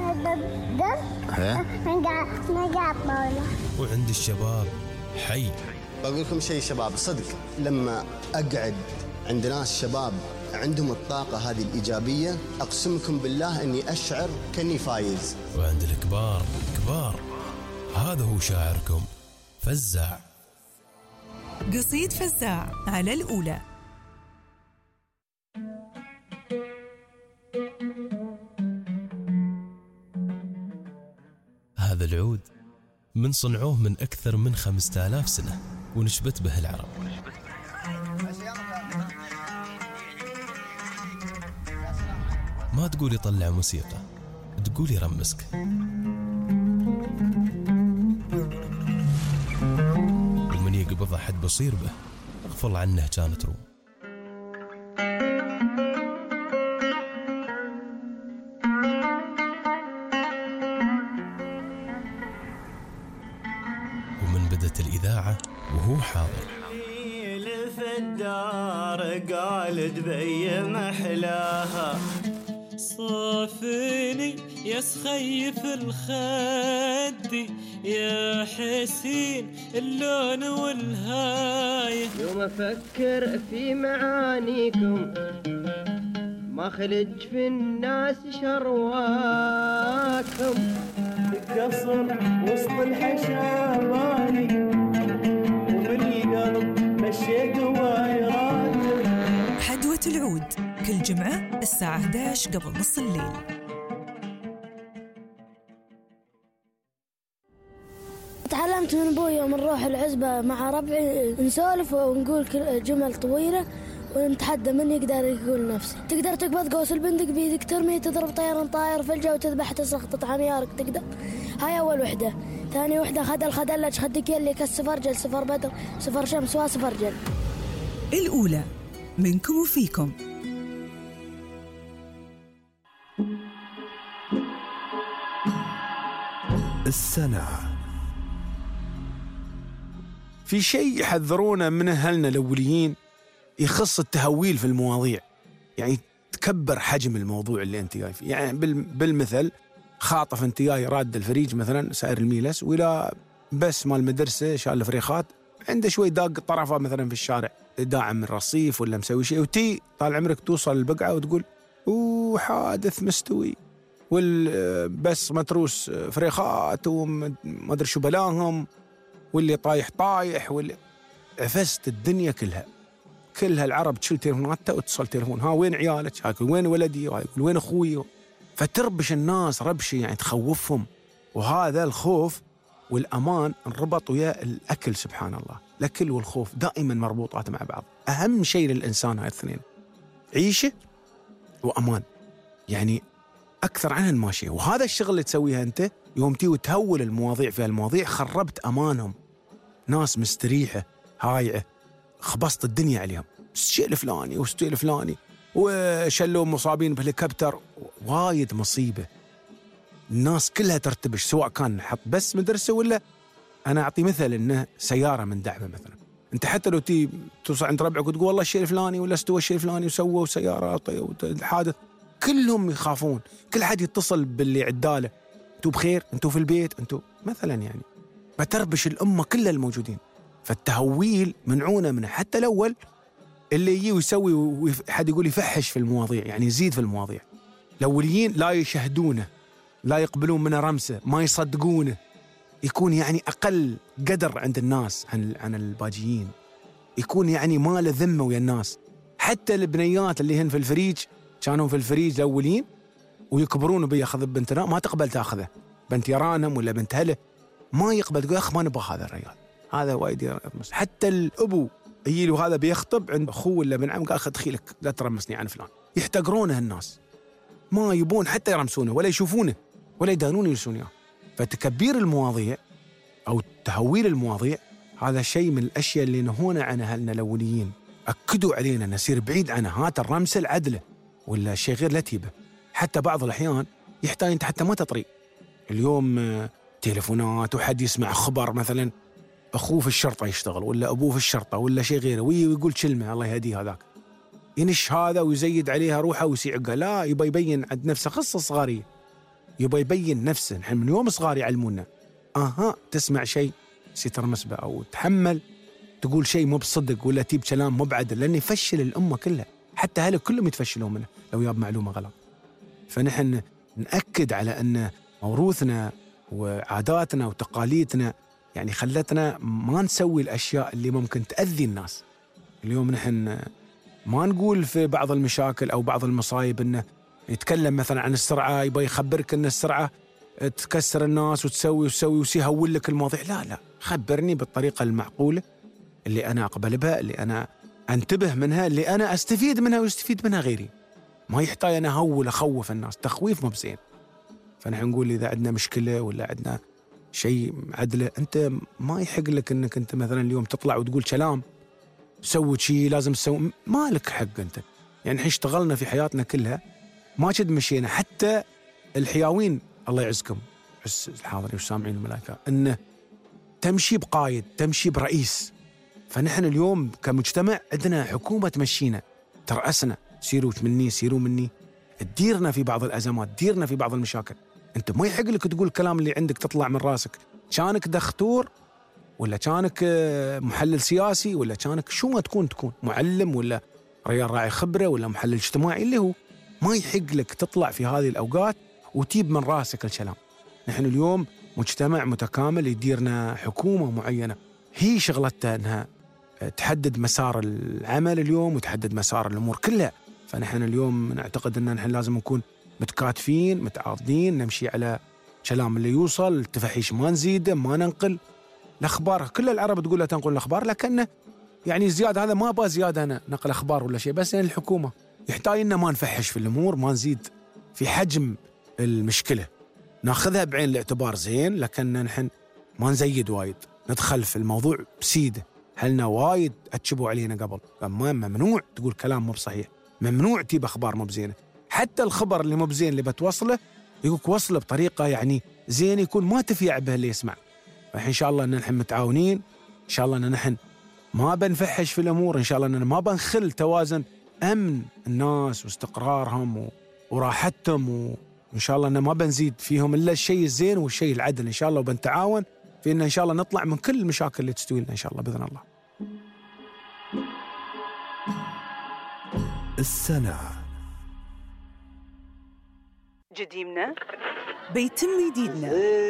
طاولة. وعند الشباب حي. بقول لكم شيء شباب، صدق لما أقعد عند ناس شباب عندهم الطاقة هذه الإيجابية، أقسمكم بالله أني أشعر كأني فايز. وعند الكبار كبار، هذا هو شاعركم فزاع. قصيد فزاع على الأولى. هذا العود من صنعوه من أكثر من 5000 سنة، ونشبت به العرب. ما تقول يطلع موسيقى، تقول يرمسك. ومن يقبض حد بصير به، اغفل عنه كانت روم. ومن بدت الإذاعة وهو حاضر. في الدار قال دبي محلاها، صافني يا سخيف الخدي، يا حسين اللون والهاية. يوم أفكر في معانيكم ما خلج في الناس شرواكم. القصر وسط الحشاباني، ومن القلب مشيت وايرات. حدوة العود كل جمعة الساعة 11 قبل نص الليل. تعلمت من أبوي يوم نروح العزبة مع ربعي نسولف ونقول جمل طويلة، ونتحدى من يقدر يقول نفسه. تقدر تقبض قوس البندق بيدك، ترمي، تضرب طيران طاير في الجو، تذبح، تسقط عميارك، تقدر. هاي أول وحدة. ثاني وحدة خدلج خدك يلي كالسفرجل، سفر بدر، سفر شمس، وسفرجل. الأولى منكم وفيكم. السنة. في شيء يحذرونا منه أهلنا الأوليين يخص التهويل في المواضيع، يعني تكبر حجم الموضوع اللي أنت جاي فيه. يعني بالمثل خاطف أنت جاي راد الفريج مثلا سائر الميلس، ولا بس مال المدرسة شال الفريخات، عنده شوي داق طرفه مثلا في الشارع داعم من رصيف ولا مسوي شيء، وتي طال عمرك توصل البقعة وتقول حادث مستوي، والبس متروس فريخات وما ادري شو بلاهم، واللي طايح واللي عفست الدنيا كلها العرب تشيل تليفوناتها وتصل تليفون، ها وين عيالك، هاك وين ولدي، وهاي وين اخوي، فتربش الناس ربش يعني تخوفهم. وهذا الخوف والامان انربط ويا الاكل. سبحان الله، الاكل والخوف دائما مربوطات مع بعض. اهم شيء للانسان هاي الاثنين، عيشه وامان، يعني أكثر عنها ماشية. وهذا الشغل اللي تسويها أنت يوم تي وتهول المواضيع في المواضيع، خربت أمانهم، ناس مستريحة هايعة، خبصت الدنيا عليهم، الشيء الفلاني والشيء الفلاني، وشلوا مصابين بالهليكوبتر، وايد مصيبة. الناس كلها ترتبش، سواء كان حط بس مدرسة ولا أنا أعطي مثل إنه سيارة من دعمة مثلا. أنت حتى لو تي توصل عند ربعك وتقول والله الشيء الفلاني ولا استوى الشيء الفلاني وسووا سيارة حادث، كلهم يخافون، كل حد يتصل باللي عداله، انتوا بخير، انتوا في البيت، انتوا مثلا، يعني بتربش الأمة كلها الموجودين. فالتهويل منعونه منه. حتى الأول اللي يجي ويسوي حد يقول يفحش في المواضيع، يعني يزيد في المواضيع. الأوليين لا يشهدونه، لا يقبلون منه رمسه، ما يصدقونه، يكون يعني أقل قدر عند الناس عن الباجيين، يكون يعني ما له ذمة ويا الناس. حتى البنيات اللي هن في الفريج كانوا في الفريج الأولين ويكبرون بياخذ بنتنا، ما تقبل تاخذه، بنت يرانم ولا بنت هله ما يقبل، تقول أخ ما نبغى هذا الرجال، هذا وايد يرمس. حتى الأبو يجي له هذا بيخطب عند أخوه ولا بن عم، قال أخذ خيلك لا ترمسني عن فلان. يحتقرونه الناس، ما يبون حتى يرمسونه ولا يشوفونه ولا يدانون يلسونه. فتكبير المواضيع أو تهويل المواضيع هذا شيء من الأشياء اللي نهونا عنها أهلنا الأوليين، أكدوا علينا نسير بعيد عنها. هات الرمس العدلة ولا شيء غير لتيبة. حتى بعض الأحيان يحتاج أنت حتى ما تطري. اليوم تليفونات وحد يسمع خبر مثلا أخوه في الشرطة يشتغل ولا أبوه في الشرطة ولا شيء غيره، ويقول كلمة الله يهديه هذاك، ينش هذا ويزيد عليها روحه ويسيعقها. لا، يبى يبين عند نفسه قصة صغارية، يبى يبين نفسه. نحن من يوم صغار يعلمونا تسمع شيء سترمس به أو تحمل تقول شيء مو بصدق ولا تجيب كلام مو بعدل، لأن يفشل الأمة كلها، حتى أهله كلهم يتفشلون منه لو ياب معلومة غلط. فنحن نأكد على أن موروثنا وعاداتنا وتقاليدنا يعني خلتنا ما نسوي الأشياء اللي ممكن تأذي الناس. اليوم نحن ما نقول في بعض المشاكل أو بعض المصايب أنه يتكلم مثلا عن السرعة، يبغى يخبرك أن السرعة تكسر الناس وتسوي ويهول لك المواضيع. لا، خبرني بالطريقة المعقولة اللي أنا أقبل بها، اللي أنا أنتبه منها، اللي أنا أستفيد منها ويستفيد منها غيري. ما يحتاج أنا أهول أخوف الناس، تخويف مو بزين. فنحن نقول إذا عندنا مشكلة ولا عندنا شيء عدله، أنت ما يحق لك أنك أنت مثلا اليوم تطلع وتقول كلام سووا شيء لازم تسوي، ما لك حق أنت. يعني نحن اشتغلنا في حياتنا كلها ما شد مشينا. حتى الحياوين الله يعزكم الحاضرين والسامعين الملائكة، أنه تمشي بقائد، تمشي برئيس. فنحن اليوم كمجتمع عندنا حكومة تمشينا، ترأسنا، سيروا مني، تديرنا في بعض الأزمات، تديرنا في بعض المشاكل. أنت ما يحق لك تقول الكلام اللي عندك تطلع من راسك، كانك دكتور ولا كانك محلل سياسي ولا كانك شو ما تكون معلم ولا رجال راعي خبرة ولا محلل اجتماعي، اللي هو ما يحق لك تطلع في هذه الأوقات وتجيب من راسك الكلام. نحن اليوم مجتمع متكامل، يديرنا حكومة معينة هي شغلتها أنها تحدد مسار العمل اليوم وتحدد مسار الأمور كلها. فنحن اليوم نعتقد أن نحن لازم نكون متكاتفين متعاضدين، نمشي على كلام اللي يوصل، التفحيش ما نزيده، ما ننقل الأخبار. كل العرب تقول لا تنقل الأخبار، لكن يعني الزيادة هذا ما أبغى زيادة أنا نقل أخبار ولا شيء، بس يعني الحكومة يحتاج إننا ما نفحش في الأمور، ما نزيد في حجم المشكلة، ناخذها بعين الاعتبار زين، لكن نحن ما نزيد وايد، ندخل في الموضوع بسيدة. هلنا وايد أتشبوا علينا قبل، ممنوع تقول كلام مو بصحيح، ممنوع تجيب أخبار مو بزينة، حتى الخبر اللي مو بزين اللي بتوصله يقولك وصله بطريقة يعني زين يكون ما تفيع به اللي يسمع. فإن شاء الله أن نحن متعاونين، إن شاء الله أن نحن ما بنفحش في الأمور، إن شاء الله أننا ما بنخل توازن أمن الناس واستقرارهم وراحتهم، وإن شاء الله أننا ما بنزيد فيهم إلا الشيء الزين والشيء العدل إن شاء الله، وبنتعاون في إن شاء الله نطلع من كل المشاكل اللي تستوي لنا إن شاء الله بإذن الله. السنة جديمنا بيتم جديدنا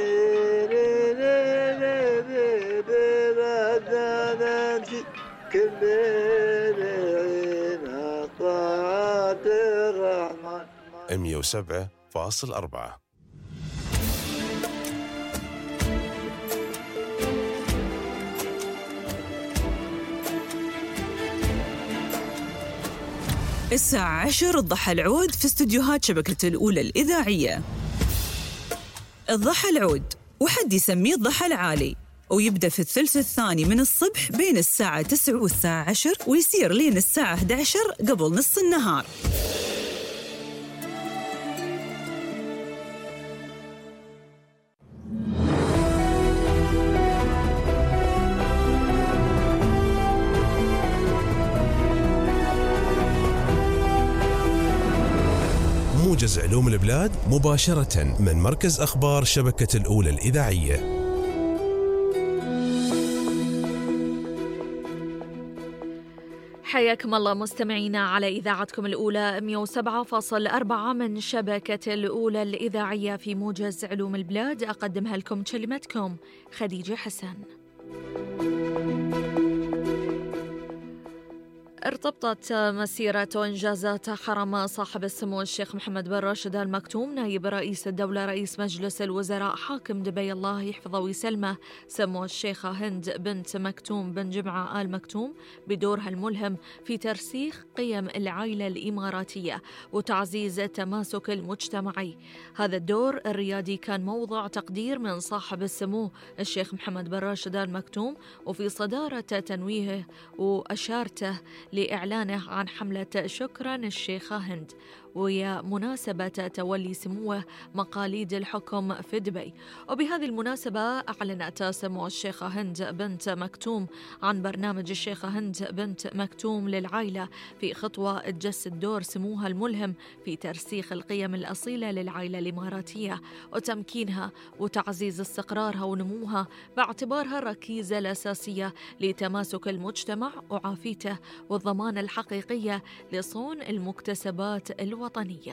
أمية 107.4. الساعة 10 الضحى العود في استديوهات شبكة الأولى الإذاعية. الضحى العود وحد يسميه الضحى العالي، ويبدأ في الثلث الثاني من الصبح بين الساعة 9 والساعة 10، ويصير لين الساعة 11 قبل نص النهار. موجز علوم البلاد مباشرة من مركز أخبار شبكة الأولى الإذاعية. حياكم الله مستمعينا على إذاعتكم الأولى 107.4 من شبكة الأولى الإذاعية في موجز علوم البلاد. أقدمها لكم كلمتكم خديجة حسن. ارتبطت مسيرة وإنجازات حرم صاحب السمو الشيخ محمد بن راشد آل مكتوم نائب رئيس الدولة رئيس مجلس الوزراء حاكم دبي الله يحفظه ويسلمه سمو الشيخة هند بنت مكتوم بن جمعة آل مكتوم بدورها الملهم في ترسيخ قيم العائلة الإماراتية وتعزيز التماسك المجتمعي. هذا الدور الريادي كان موضع تقدير من صاحب السمو الشيخ محمد بن راشد آل مكتوم، وفي صدارة تنويهه وأشارته لإعلانه عن حملة شكرا الشيخة هند، وهي مناسبة تولي سموه مقاليد الحكم في دبي. وبهذه المناسبة أعلنت سمو الشيخة هند بنت مكتوم عن برنامج الشيخة هند بنت مكتوم للعائلة، في خطوة تجسد دور سموها الملهم في ترسيخ القيم الأصيلة للعائلة الإماراتية وتمكينها وتعزيز استقرارها ونموها، باعتبارها الركيزة الأساسية لتماسك المجتمع وعافيته والضمان الحقيقية لصون المكتسبات الوطنية.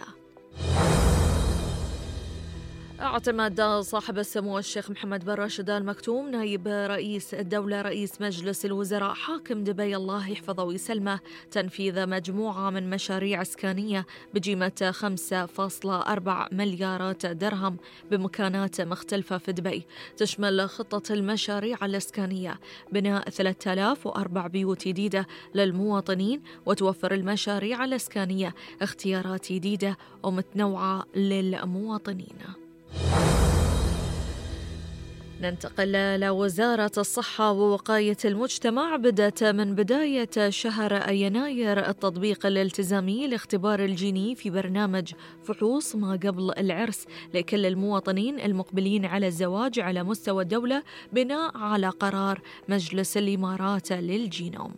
اعتمد صاحب السمو الشيخ محمد بن راشد آل مكتوم نائب رئيس الدولة رئيس مجلس الوزراء حاكم دبي الله يحفظه ويسلمه تنفيذ مجموعة من مشاريع إسكانية بقيمة 5.4 مليارات درهم بمكانات مختلفة في دبي، تشمل خطة المشاريع الإسكانية بناء 3004 بيوت جديدة للمواطنين، وتوفر المشاريع الإسكانية اختيارات جديدة ومتنوعة للمواطنين. ننتقل لوزارة الصحة ووقاية المجتمع. بدأت من بداية شهر يناير التطبيق الالتزامي لاختبار الجيني في برنامج فحوص ما قبل العرس لكل المواطنين المقبلين على الزواج على مستوى الدولة بناء على قرار مجلس الإمارات للجينوم.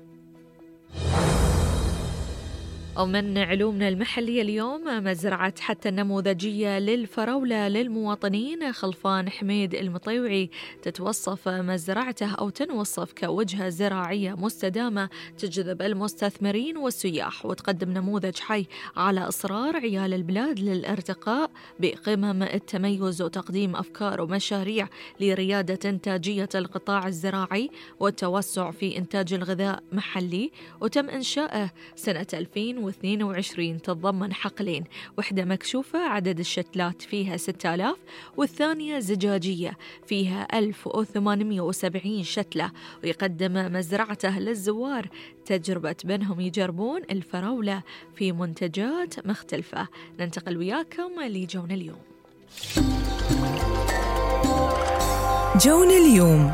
ومن علومنا المحلية اليوم، مزرعة حتى النموذجية للفراولة للمواطنين خلفان حميد المطيوعي تتوصف مزرعته أو تنوصف كوجهة زراعية مستدامة تجذب المستثمرين والسياح، وتقدم نموذج حي على إصرار عيال البلاد للارتقاء بقمم التميز وتقديم أفكار ومشاريع لريادة إنتاجية القطاع الزراعي والتوسع في إنتاج الغذاء محلي، وتم إنشائه سنة 2000 2022 تتضمن حقلين، واحدة مكشوفة عدد الشتلات فيها 6000 والثانية زجاجية فيها 1870 شتلة، ويقدم مزرعته للزوار تجربة بأنهم يجربون الفراولة في منتجات مختلفة. ننتقل وياكم لجونا اليوم. جونا اليوم.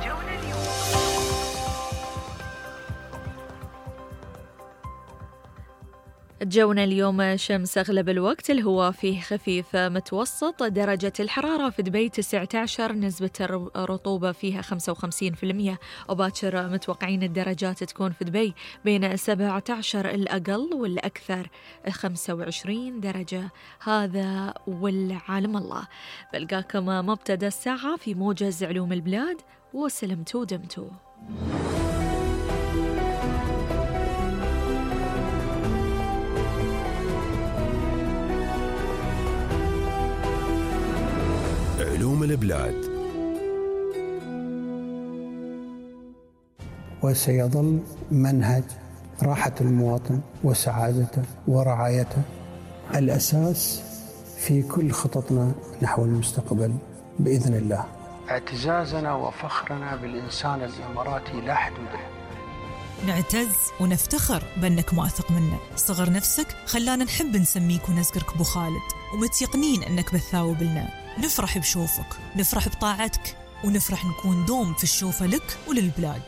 جونا اليوم شمس أغلب الوقت، الهواء فيه خفيف متوسط، درجة الحرارة في دبي 19، نسبة الرطوبة فيها 55%، وباكر متوقعين الدرجات تكون في دبي بين 17 الأقل والأكثر 25 درجة. هذا والعالم الله. بلقاكم مبتدأ الساعة في موجز علوم البلاد، وسلمتوا دمتوا. علوم البلاد. وسيظل منهج راحة المواطن وسعادته ورعايته الأساس في كل خططنا نحو المستقبل بإذن الله. اعتزازنا وفخرنا بالإنسان الإماراتي لا حدود له. نعتز ونفتخر بأنك واثق منا. صغر نفسك خلانا نحب نسميك ونذكرك أبو خالد، ومتيقنين أنك بتثاوب لنا. نفرح بشوفك، نفرح بطاعتك، ونفرح نكون دوم في الشوفة لك وللبلاد.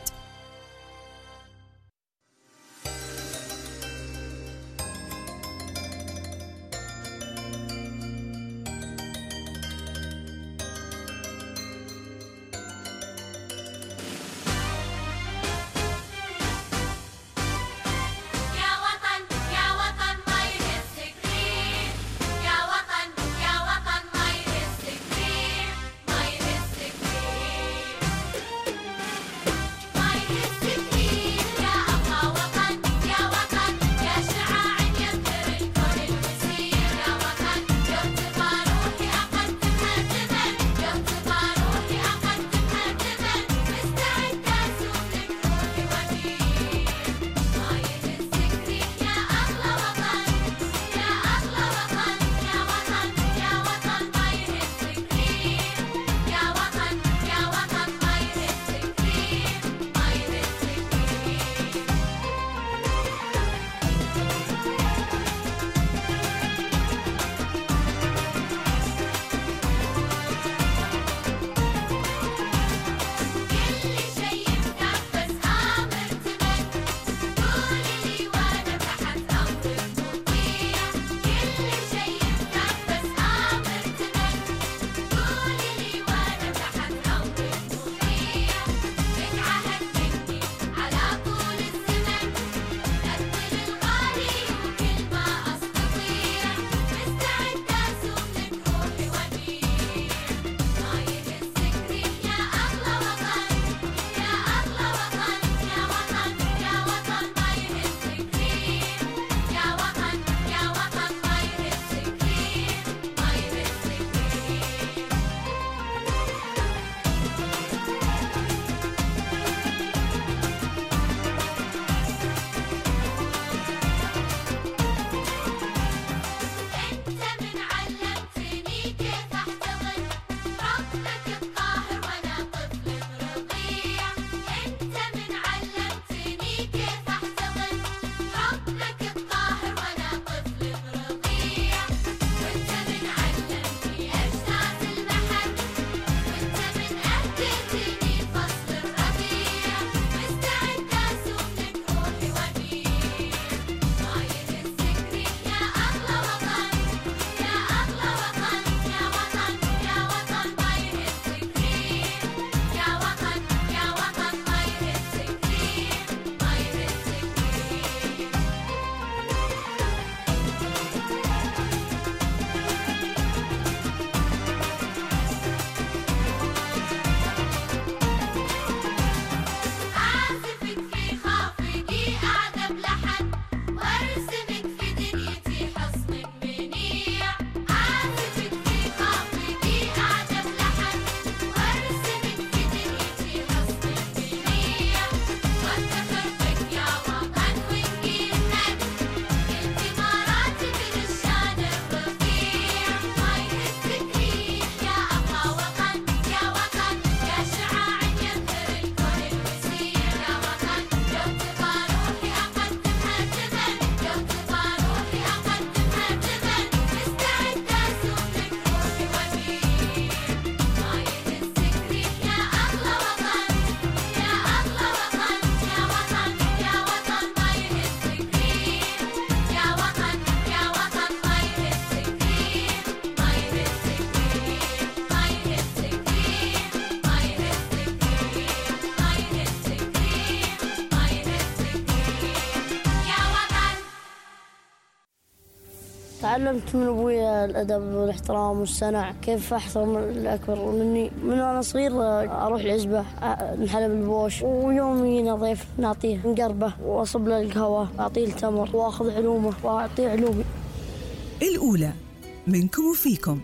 تعلمت من أبوي الأدب والاحترام والصنع، كيف أحترم الأكبر مني. من وأنا صغير أروح العزبة نحلب البوش، ويومي نضيف نعطيه نقربه وأصب له القهوة، أعطيه التمر وأخذ علومه وأعطيه علومي. الأولى منكم وفيكم.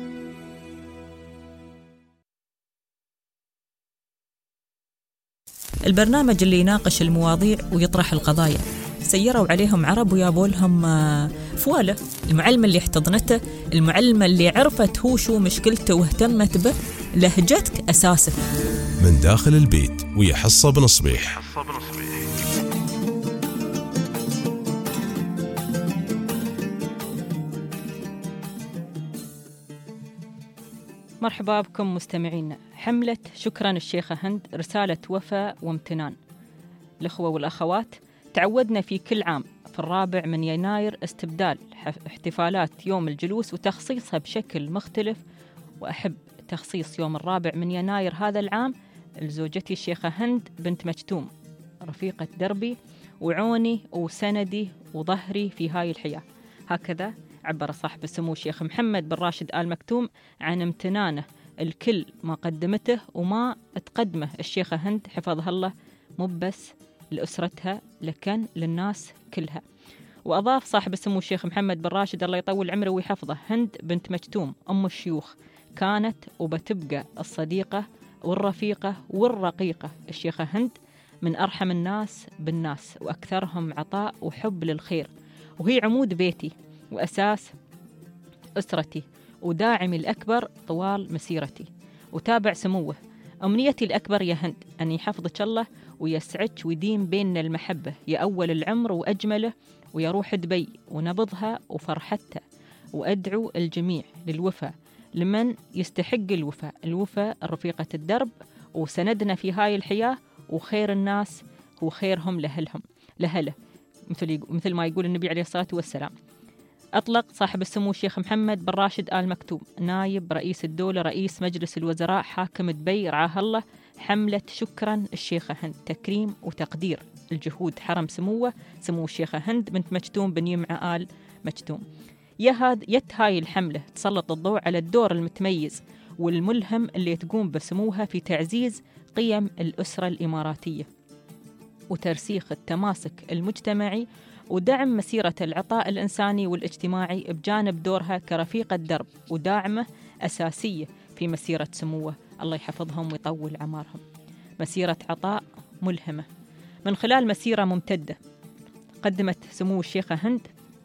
البرنامج اللي يناقش المواضيع ويطرح القضايا. سيروا عليهم عرب ويابوا لهم فوالة. المعلمة اللي احتضنته، المعلمة اللي عرفت هو شو مشكلته واهتمت به، لهجتك أساسك. من داخل البيت ويا حصة بن صبيح. مرحبا بكم مستمعينا. حملة شكرا الشيخة هند رسالة وفاء وامتنان. الأخوة والأخوات، تعودنا في كل عام في 4 يناير استبدال احتفالات يوم الجلوس وتخصيصها بشكل مختلف، وأحب تخصيص يوم 4 يناير هذا العام لزوجتي الشيخة هند بنت مجتوم، رفيقة دربي وعوني وسندي وظهري في هاي الحياة. هكذا عبر صاحب السمو الشيخ محمد بن راشد آل مكتوم عن امتنانه الكل ما قدمته وما تقدمه الشيخة هند حفظها الله، مو بس لأسرتها لكن للناس كلها. وأضاف صاحب السمو الشيخ محمد بن راشد الله يطول عمره ويحفظه، هند بنت مجتوم أم الشيوخ كانت وبتبقى الصديقة والرفيقة والرقيقة. الشيخة هند من أرحم الناس بالناس وأكثرهم عطاء وحب للخير، وهي عمود بيتي وأساس أسرتي وداعمي الأكبر طوال مسيرتي. وتابع سموه: أمنيتي الأكبر يا هند أن يحفظك الله ويسعدك ويديم بيننا المحبة يا أول العمر وأجمله، ويا روح دبي ونبضها وفرحتها. وأدعو الجميع للوفاء لمن يستحق الوفاء رفيقة الدرب وسندنا في هاي الحياة، وخير الناس هو خيرهم لهله مثل ما يقول النبي عليه الصلاة والسلام. أطلق صاحب السمو الشيخ محمد بن راشد آل مكتوم نائب رئيس الدولة رئيس مجلس الوزراء حاكم دبي رعاه الله حملة شكرا الشيخة هند، تكريم وتقدير الجهود حرم سموه سمو الشيخة هند بنت مجتوم بن يمعة آل مجتوم. يت هاي الحملة تسلط الضوء على الدور المتميز والملهم اللي تقوم بسموها في تعزيز قيم الأسرة الإماراتية وترسيخ التماسك المجتمعي ودعم مسيرة العطاء الإنساني والاجتماعي بجانب دورها كرفيقة درب وداعمة أساسية في مسيرة سموه الله يحفظهم ويطول عمارهم. مسيرة عطاء ملهمة. من خلال مسيرة ممتدة قدمت سمو الشيخة هند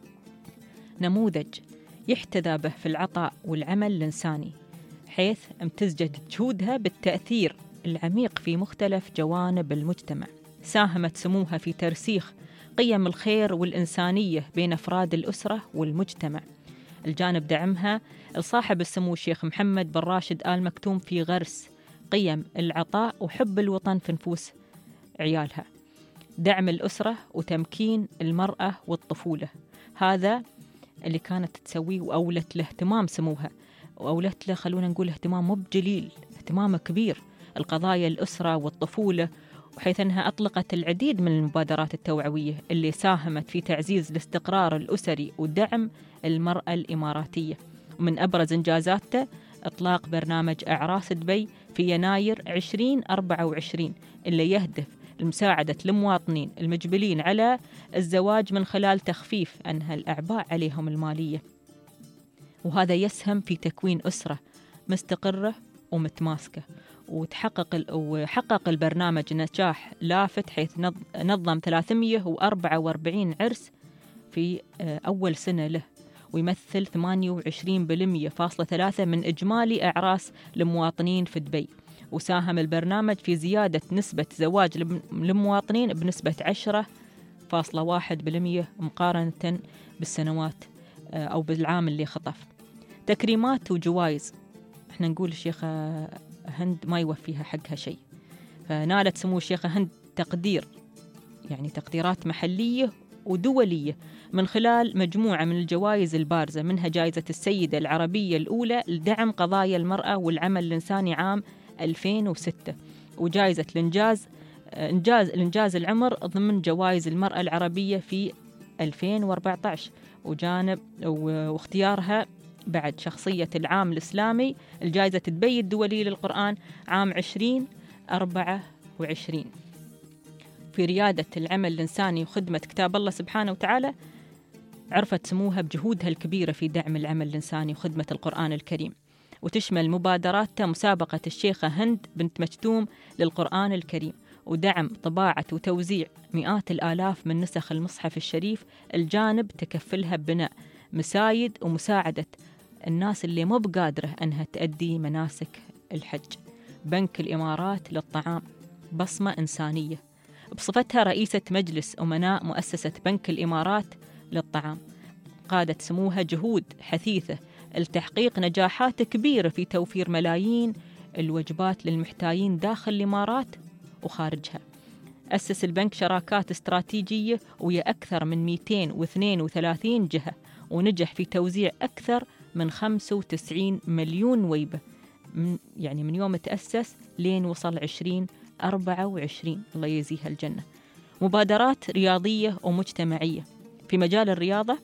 نموذج يحتذى به في العطاء والعمل الإنساني، حيث امتزجت جهودها بالتأثير العميق في مختلف جوانب المجتمع. ساهمت سموها في ترسيخ قيم الخير والإنسانية بين أفراد الأسرة والمجتمع، الجانب دعمها لصاحب السمو الشيخ محمد بن راشد آل مكتوم في غرس قيم العطاء وحب الوطن في نفوس عيالها، دعم الأسرة وتمكين المرأة والطفولة. هذا اللي كانت تسويه وأولت له اهتمام سموها، وأولت له خلونا نقول اهتمام مو بجليل، اهتمام كبير القضايا الأسرة والطفولة، وحيث أنها أطلقت العديد من المبادرات التوعوية اللي ساهمت في تعزيز الاستقرار الأسري ودعم المرأة الإماراتية. ومن أبرز إنجازاتها إطلاق برنامج أعراس دبي في يناير 2024 اللي يهدف لمساعدة المواطنين المجبلين على الزواج من خلال تخفيف عنها الأعباء عليهم المالية، وهذا يسهم في تكوين أسرة مستقرة ومتماسكة. وحقق البرنامج نجاح لافت، حيث نظم 344 عرس في أول سنة له، ويمثل 28.3% من إجمالي أعراس المواطنين في دبي. وساهم البرنامج في زيادة نسبة زواج المواطنين بنسبة 10.1% مقارنة بالسنوات أو بالعام اللي خطف. تكريمات وجوائز، احنا نقول الشيخة هند ما يوفيها حقها شيء، فنالت سمو الشيخة هند تقديرات محلية ودولية من خلال مجموعة من الجوائز البارزة، منها جائزة السيدة العربية الأولى لدعم قضايا المرأة والعمل الإنساني عام 2006، وجائزة الإنجاز العمر ضمن جوائز المرأة العربية في 2014، وجانب واختيارها بعد شخصية العام الإسلامي الجائزة دبي الدولية للقرآن عام 2024. في ريادة العمل الإنساني وخدمة كتاب الله سبحانه وتعالى، عرفت سموها بجهودها الكبيرة في دعم العمل الإنساني وخدمة القرآن الكريم، وتشمل مبادراتها مسابقة الشيخة هند بنت مكتوم للقرآن الكريم، ودعم طباعة وتوزيع مئات الآلاف من نسخ المصحف الشريف، الجانب تكفلها ببناء مسايد ومساعدة الناس اللي مو بقادرة أنها تأدي مناسك الحج. بنك الإمارات للطعام بصمة إنسانية. بصفتها رئيسة مجلس أمناء مؤسسة بنك الإمارات للطعام، قادت سموها جهود حثيثة لتحقيق نجاحات كبيرة في توفير ملايين الوجبات للمحتاجين داخل الإمارات وخارجها. أسس البنك شراكات استراتيجية ويا أكثر من 232 جهة، ونجح في توزيع أكثر من 95 مليون وجبة من يوم تأسس لين وصل 2024. الله يجزيها الجنة. مبادرات رياضية ومجتمعية. في مجال الرياضة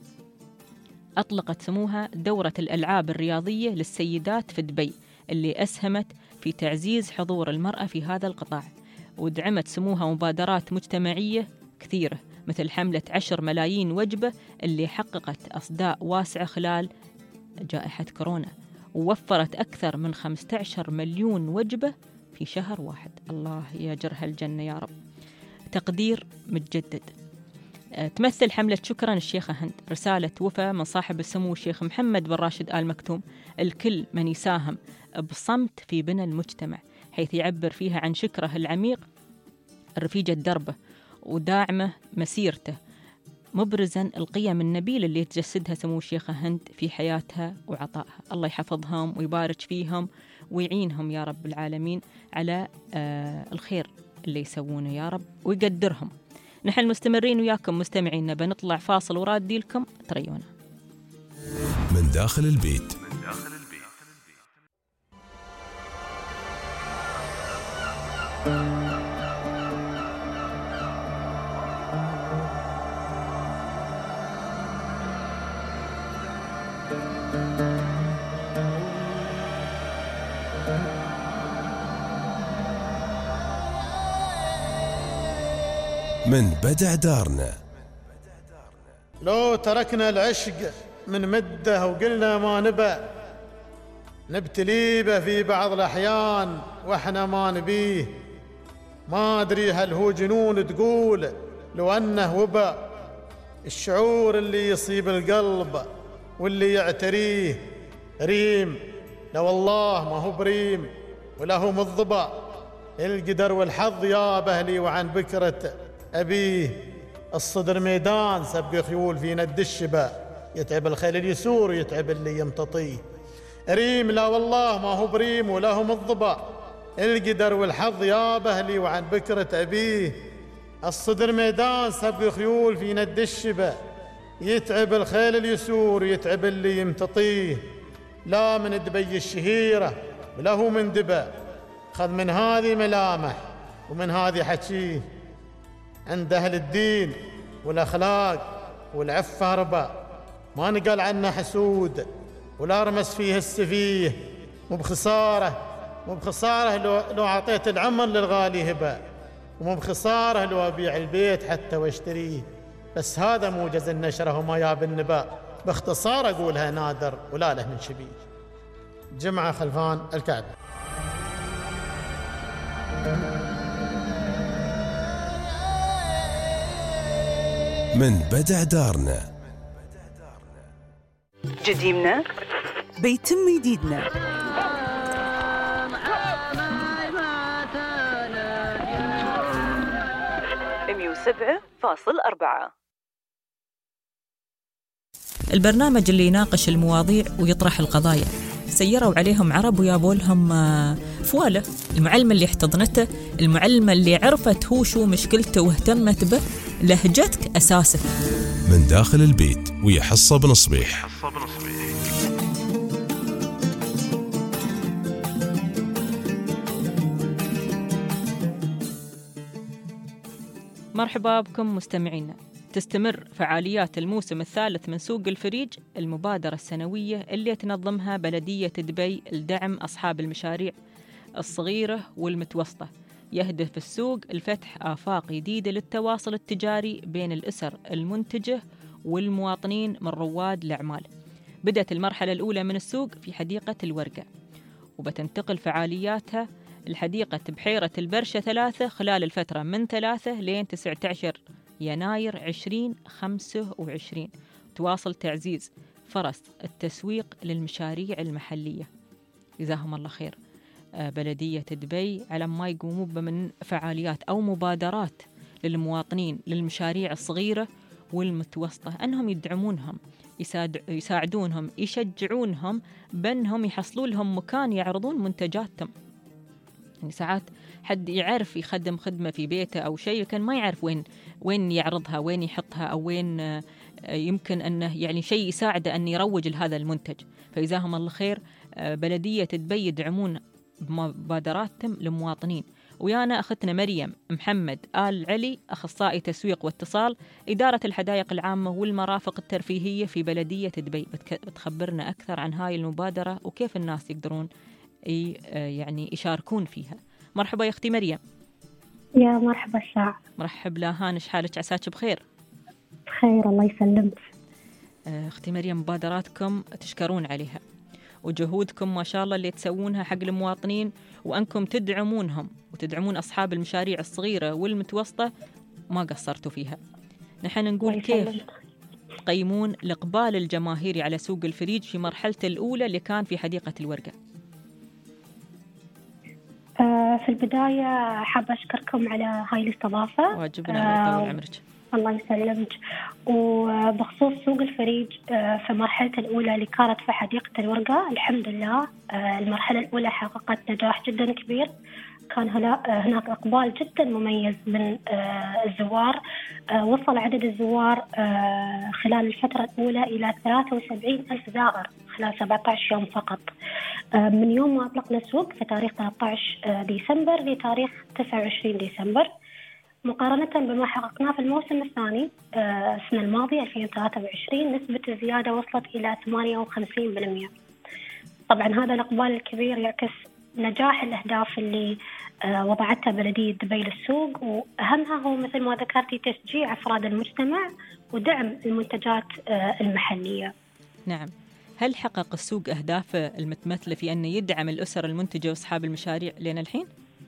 أطلقت سموها دورة الألعاب الرياضية للسيدات في دبي، اللي أسهمت في تعزيز حضور المرأة في هذا القطاع. ودعمت سموها مبادرات مجتمعية كثيرة مثل حملة 10 ملايين وجبة اللي حققت أصداء واسعة خلال جائحة كورونا، ووفرت أكثر من 15 مليون وجبة في شهر واحد. الله يجرها الجنة يا رب. تقدير متجدد. تمثل حملة شكرا الشيخة هند رسالة وفاء من صاحب السمو الشيخ محمد بن راشد آل مكتوم الكل من يساهم بصمت في بناء المجتمع، حيث يعبر فيها عن شكره العميق رفيجة دربه وداعمه مسيرته، مبرزا القيم النبيلة اللي تجسدها سمو الشيخة هند في حياتها وعطائها. الله يحفظهم ويبارك فيهم ويعينهم يا رب العالمين على الخير اللي يسوونه يا رب ويقدرهم. نحن مستمرين وياكم مستمعين، بنطلع فاصل ورادي لكم تريونا. من داخل البيت. من بدع دارنا. لو تركنا العشق من مده وقلنا ما نبتلي به في بعض الأحيان وإحنا ما نبيه، ما أدري هل هو جنون تقول لو أنه وباء، الشعور اللي يصيب القلب واللي يعتريه ريم، لو والله ما هو بريم وله مضبا، القدر والحظ يا بهلي وعن بكرة أبيه، الصدر ميدان سبق خيول في ند الشبا، يتعب الخيل اليسور يتعب اللي يمتطيه، ريم لا والله ما هو بريم وله مضبا، القدر والحظ يا بهلي وعن بكرة أبيه، الصدر ميدان سبق خيول في ند الشبا، يتعب الخيل اليسور يتعب اللي يمتطيه، لا من دبي الشهيرة وله من دبا، خذ من هذه ملامح ومن هذه حكيه، عند أهل الدين والأخلاق والعفة ربا، ما نقال عنه حسود ولا رمس فيه السفيه، مو بخسارة لو أعطيت العمر للغالي هبة، ومو بخسارة لو أبيع البيت حتى واشتريه، بس هذا موجز النشرة وما ياب النباء، باختصار أقولها نادر ولا له من شبيه. جمعة خلفان الكعبة. من بدع دارنا. جديمنا بيتم جديدنا. البرنامج اللي يناقش المواضيع ويطرح القضايا. سيروا عليهم عرب ويابوا لهم فوالة. المعلمة اللي احتضنته، المعلمة اللي عرفت هو شو مشكلته واهتمت به، لهجتك أساسك. من داخل البيت ويا حصة بن صبيح. مرحبا بكم مستمعينا. تستمر فعاليات الموسم الثالث من سوق الفريج، المبادرة السنوية اللي تنظمها بلدية دبي لدعم أصحاب المشاريع الصغيرة والمتوسطة. يهدف السوق الفتح آفاق جديدة للتواصل التجاري بين الأسر المنتجة والمواطنين من رواد الأعمال. بدأت المرحلة الأولى من السوق في حديقة الورقة، وبتنتقل فعالياتها الحديقة بحيرة البرشة 3 خلال الفترة من 3 لين 19 يناير 2025. تواصل تعزيز فرص التسويق للمشاريع المحلية. جزاهم الله خير بلدية دبي على ما يقوموا بمن فعاليات أو مبادرات للمواطنين للمشاريع الصغيرة والمتوسطة، أنهم يدعمونهم، يساعدونهم، يشجعونهم بأنهم يحصلوا لهم مكان يعرضون منتجاتهم. يعني ساعات حد يعرف يخدم خدمة في بيته أو شيء، كان ما يعرف وين يعرضها، وين يحطها، أو وين يمكن أنه يعني شيء يساعده أن يروج لهذا المنتج. فجزاهم الله خير بلدية دبي يدعمون بمبادراتهم للمواطنين. ويانا أختنا مريم محمد آل علي، أخصائي تسويق واتصال إدارة الحدائق العامة والمرافق الترفيهية في بلدية دبي، بتخبرنا أكثر عن هاي المبادرة وكيف الناس يقدرون يعني يشاركون فيها. مرحبا يا أختي مريم. يا مرحبا الساعة. مرحب هانش، حالك عساك بخير؟ بخير الله يسلمك. أختي مريم، مبادراتكم تشكرون عليها، وجهودكم ما شاء الله اللي تسوونها حق المواطنين، وأنكم تدعمونهم وتدعمون أصحاب المشاريع الصغيرة والمتوسطة، ما قصرتوا فيها. نحن نقول كيف تقيمون الإقبال الجماهيري على سوق الفريج في مرحلته الأولى اللي كان في حديقة الورقة؟ في البداية حابة أشكركم على هاي الاستضافة. واجبنا الله يطول عمرك. الله يسلمك. وبخصوص سوق الفريج في مرحلته الأولى اللي كانت في حديقة الورقة، الحمد لله المرحلة الأولى حققت نجاح جدا كبير. كان هناك إقبال جدا مميز من الزوار. وصل عدد الزوار خلال الفترة الأولى إلى 73,000 زائر خلال 17 يوم فقط، من يوم ما أطلقنا السوق في تاريخ 13 ديسمبر لتاريخ 29 ديسمبر، مقارنة بما حققناه في الموسم الثاني السنة الماضية 2023. نسبة الزيادة وصلت إلى 58%. طبعا هذا الإقبال الكبير يعكس نجاح الأهداف اللي وضعتها بلدية دبي للسوق، وأهمها هو مثل ما ذكرتي تشجيع أفراد المجتمع ودعم المنتجات المحلية. نعم. هل حقق السوق أهدافه المتمثلة في أن يدعم الأسر المنتجة وأصحاب المشاريع لين الحين؟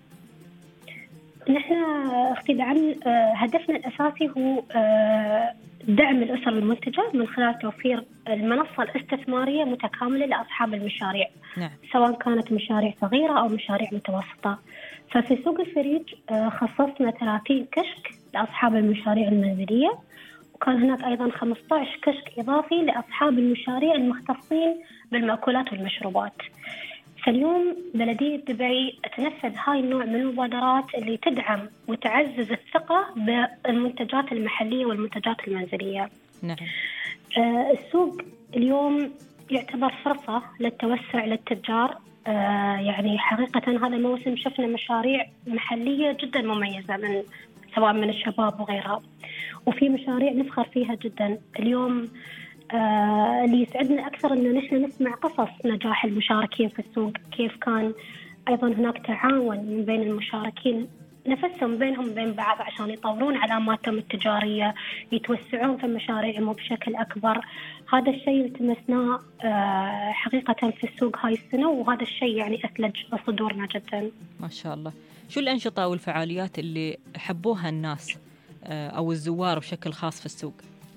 نحن أختي هدفنا الأساسي هو دعم الأسر المنتجة من خلال توفير المنصة الاستثمارية متكاملة لأصحاب المشاريع. نعم. سواء كانت مشاريع صغيرة أو مشاريع متوسطة. ففي سوق الفريج خصصنا 30 كشك لأصحاب المشاريع المنزلية، وكان هناك أيضا 15 كشك إضافي لأصحاب المشاريع المختصين بالمأكولات والمشروبات. فاليوم بلدية دبي تنفذ هاي النوع من المبادرات اللي تدعم وتعزز الثقة بالمنتجات المحلية والمنتجات المنزلية. نعم. السوق اليوم يعتبر فرصة للتوسع للتجار. يعني حقيقة هذا الموسم شفنا مشاريع محلية جدا مميزة سواء من الشباب وغيرها، وفي مشاريع نفخر فيها جدا. اليوم اللي يسعدنا أكثر أن نحن نسمع قصص نجاح المشاركين في السوق، كيف كان أيضا هناك تعاون من بين المشاركين نفسهم بينهم بين بعض عشان يطورون علاماتهم التجارية، يتوسعون في مشاريعهم بشكل أكبر. هذا الشيء التمسناه حقيقة في السوق هاي السنة، وهذا الشيء يعني أثلج صدورنا جدا. ما شاء الله. شو الأنشطة والفعاليات اللي حبوها الناس أو الزوار بشكل خاص في السوق؟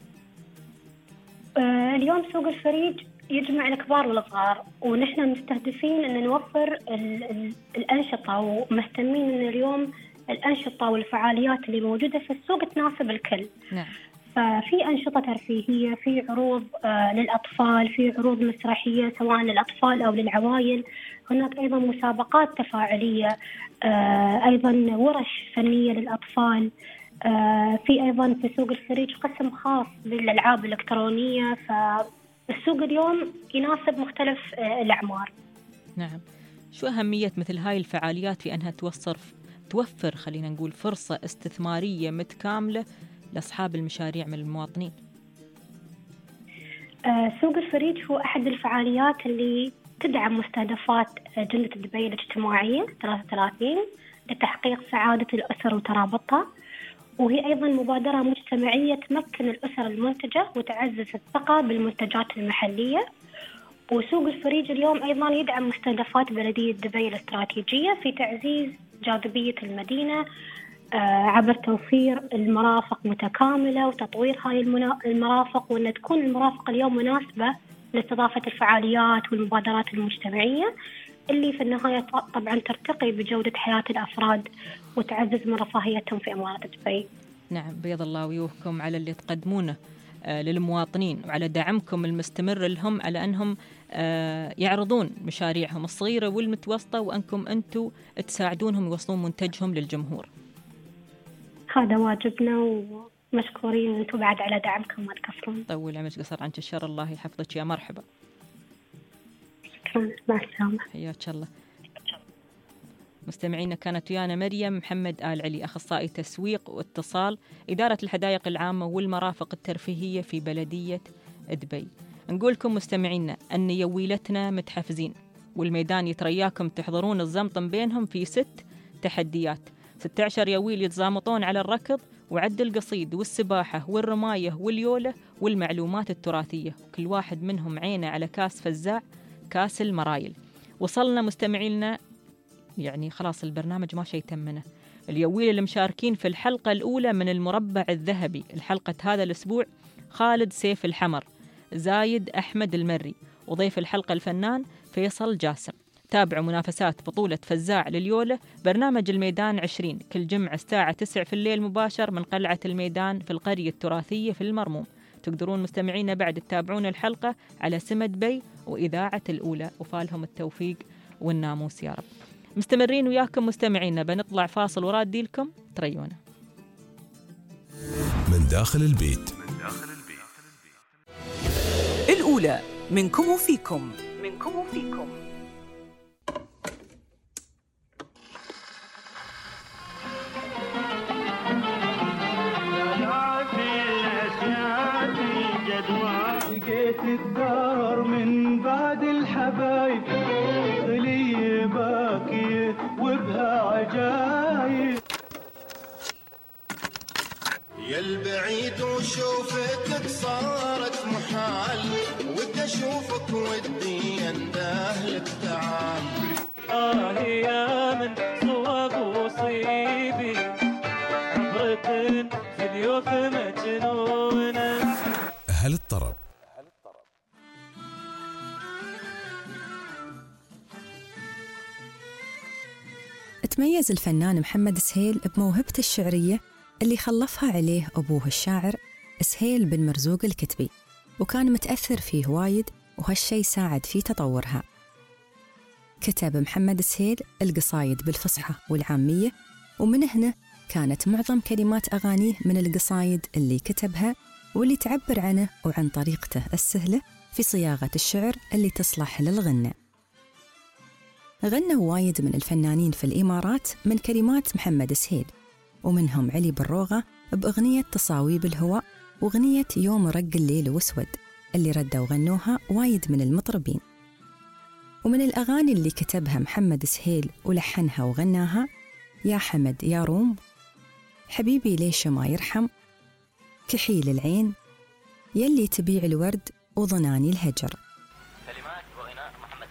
اليوم سوق الفريج يجمع الكبار والصغار، ونحن مستهدفين أن نوفر الأنشطة، ومهتمين أن اليوم الأنشطة والفعاليات اللي موجودة في السوق تناسب الكل. نعم. ففي أنشطة ترفيهية، في عروض للأطفال، في عروض مسرحية سواء للأطفال أو للعوائل. هناك أيضا مسابقات تفاعلية، أيضا ورش فنية للأطفال. في أيضا في سوق الفريج قسم خاص بالألعاب الإلكترونية. فالسوق اليوم يناسب مختلف الأعمار. نعم. شو أهمية مثل هاي الفعاليات في أنها توفر خلينا نقول فرصة استثمارية متكاملة لأصحاب المشاريع من المواطنين؟ سوق الفريج هو أحد الفعاليات اللي تدعم مستهدفات أجندة دبي الاجتماعية 33 لتحقيق سعادة الأسر وترابطها، وهي أيضا مبادرة مجتمعية تمكن الأسر المنتجة وتعزز الثقة بالمنتجات المحلية. وسوق الفريج اليوم أيضا يدعم مستهدفات بلدية دبي الاستراتيجية في تعزيز جاذبية المدينة عبر توفير المرافق متكاملة وتطوير هاي المرافق، وأن تكون المرافق اليوم مناسبة لاستضافة الفعاليات والمبادرات المجتمعية اللي في النهاية طبعا ترتقي بجودة حياة الأفراد وتعزز من رفاهيتهم في إمارة دبي. نعم، بيض الله وجوهكم على اللي تقدمونه للمواطنين وعلى دعمكم المستمر لهم على أنهم يعرضون مشاريعهم الصغيرة والمتوسطة، وأنكم أنتم تساعدونهم يوصلون منتجهم للجمهور. هذا واجبنا ومشكورين أنتم بعد على دعمكم، ما تقصرون. طول عمرك، قصر عنك الشر، الله يحفظك. يا مرحبا. شكرا، مع السلامة. حياك الله. مستمعينا، كانت ويانا مريم محمد آل علي، أخصائي تسويق واتصال إدارة الحدائق العامة والمرافق الترفيهية في بلدية دبي. نقولكم مستمعينا أن يويلتنا متحفزين، والميدان يترياكم تحضرون الزمطم بينهم في 6 تحديات، 16 يويل يتزامطون على الركض وعد القصيد والسباحة والرماية واليولة والمعلومات التراثية، كل واحد منهم عينه على كاس فزاع، كاس المرايل. وصلنا مستمعينا يعني خلاص البرنامج ما شيء تمنه. اليويل المشاركين في الحلقة الأولى من المربع الذهبي، الحلقة هذا الأسبوع خالد سيف الحمر، زايد أحمد المري، وضيف الحلقة الفنان فيصل جاسم. تابعوا منافسات بطولة فزاع لليولة برنامج الميدان 20 كل جمعة الساعة 9 في الليل مباشر من قلعة الميدان في القرية التراثية في المرموم. تقدرون مستمعينا بعد تتابعون الحلقة على سمد بي وإذاعة الأولى، وفالهم التوفيق والناموس يا رب. مستمرين وياكم مستمعينا، بنطلع فاصل ورادي لكم تريونا. من داخل البيت. الأولى منكم وفيكم. منكم وفيكم. لقيت الدار من بعد الحبايب غلي باكية وبها عجايب. يا البعيد وشوفتك صارت محال، ودي اشوفك ودي اندهلك تعال. يا من صواب وصيبي عبرة في اليوف مجنونة. أهل الطرب. تميز الفنان محمد سهيل بموهبته الشعرية اللي خلفها عليه أبوه الشاعر سهيل بن مرزوق الكتبي، وكان متأثر فيه وايد، وهالشي ساعد في تطورها. كتب محمد سهيل القصايد بالفصحى والعامية، ومن هنا كانت معظم كلمات أغانيه من القصايد اللي كتبها واللي تعبر عنه وعن طريقته السهلة في صياغة الشعر اللي تصلح للغنى. غنى وايد من الفنانين في الإمارات من كلمات محمد سهيل، ومنهم علي بالروغة بأغنية تصاويب الهواء، وأغنية يوم رق الليل واسود اللي ردوا غنوها وايد من المطربين. ومن الأغاني اللي كتبها محمد سهيل ولحنها وغناها يا حمد يا روم، حبيبي ليش ما يرحم، كحيل العين، يلي تبيع الورد وظناني الهجر. كلمات وغناء محمد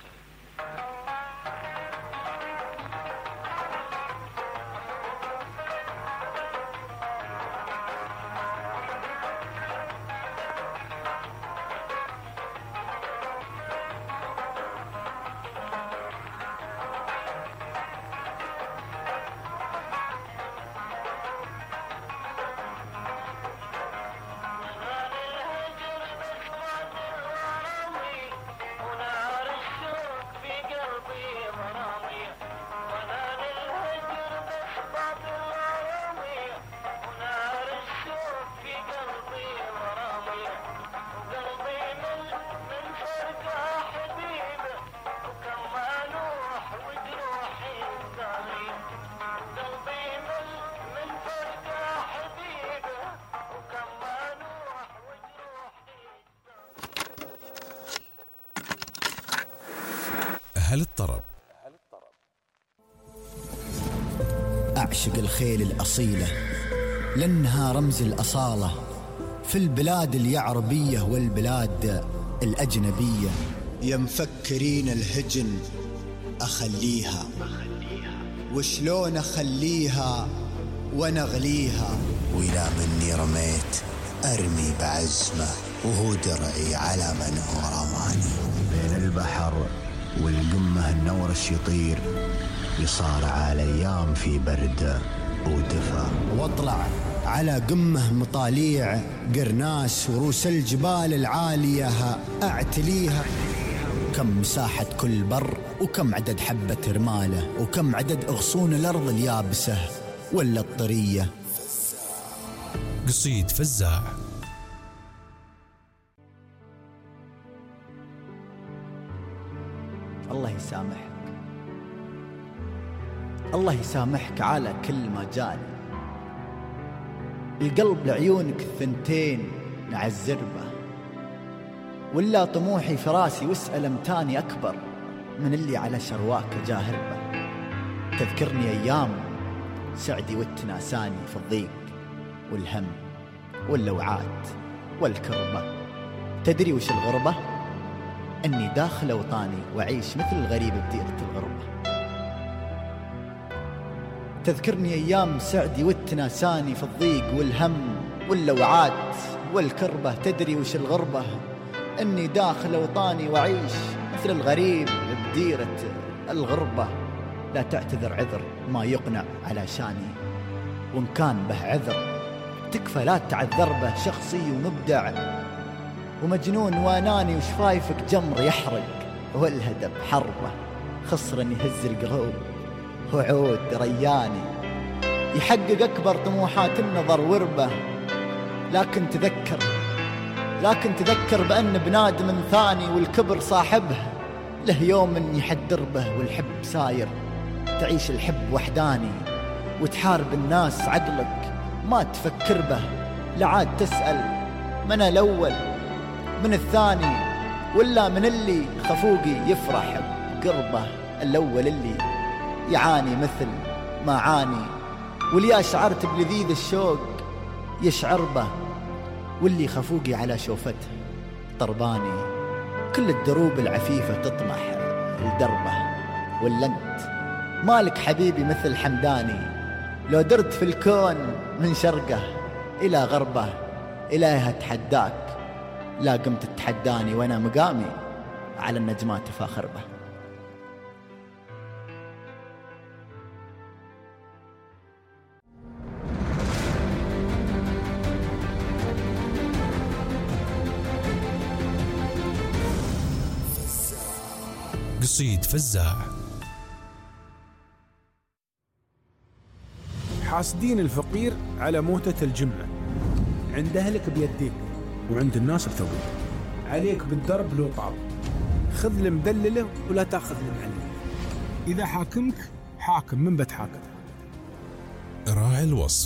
أهل الطرب. أعشق الخيل الأصيلة لأنها رمز الأصالة في البلاد اليعربية والبلاد الأجنبية. يا مفكرين الهجن أخليها، وشلون أخليها ونغليها، وإلى مني رميت أرمي بعزمه، وهو درعي على من هو رماني. بين البحر والقمة النورش يطير، يصارع الأيام في برد ودفا، واطلع على قمة مطاليع قرناس وروس الجبال العالية أعتليها. كم مساحة كل بر، وكم عدد حبة رماله، وكم عدد أغصون الأرض اليابسة ولا الطرية. قصيد فزاع. الله يسامحك، الله يسامحك على كل ما جاني. القلب لعيونك الثنتين نعزربه، ولا طموحي في راسي واسأل امتاني أكبر من اللي على شرواك جاهربه. تذكرني أيام سعدي والتناساني في الضيق والهم واللوعات والكربة. تدري وش الغربة؟ أني داخل أوطاني وأعيش مثل الغريب بديرة الغربة. تذكرني أيام سعدي والتناساني في الضيق والهم واللوعات والكربة. تدري وش الغربة؟ أني داخل أوطاني وأعيش مثل الغريب بديرة الغربة. لا تعتذر عذر ما يقنع على شاني، وإن كان به عذر تكفى لا تعذر به. شخصي ومبدع ومجنون واناني، وشفايفك جمر يحرق والهدب حربه. خصر يهز القلوب وعود رياني، يحقق أكبر طموحات النظر وربه. لكن تذكر بأن بنادم ثاني والكبر صاحبه له يوم يحدر به، والحب ساير تعيش الحب وحداني، وتحارب الناس عقلك ما تفكر به. لعاد تسأل من الأول من الثاني، ولا من اللي خفوقي يفرح بقربه. الأول اللي يعاني مثل ما عاني، واللي شعرت بلذيذ الشوق يشعر به، واللي خفوقي على شوفته طرباني. كل الدروب العفيفة تطمح لدربه، ولا انت مالك حبيبي مثل حمداني. لو درت في الكون من شرقه إلى غربه، إليها تحداك لا قمت تتحداني، وأنا مقامي على النجمات فاخر به. قصيد فزاع. حاسدين الفقير على موتة الجمعة، عند أهلك بيديك وعند الناس بثوبك. عليك بالدرب لو طاب، خذ المدللة ولا تاخذ المعللة. إذا حاكمك حاكم من بتحاكم. راعي الوصف.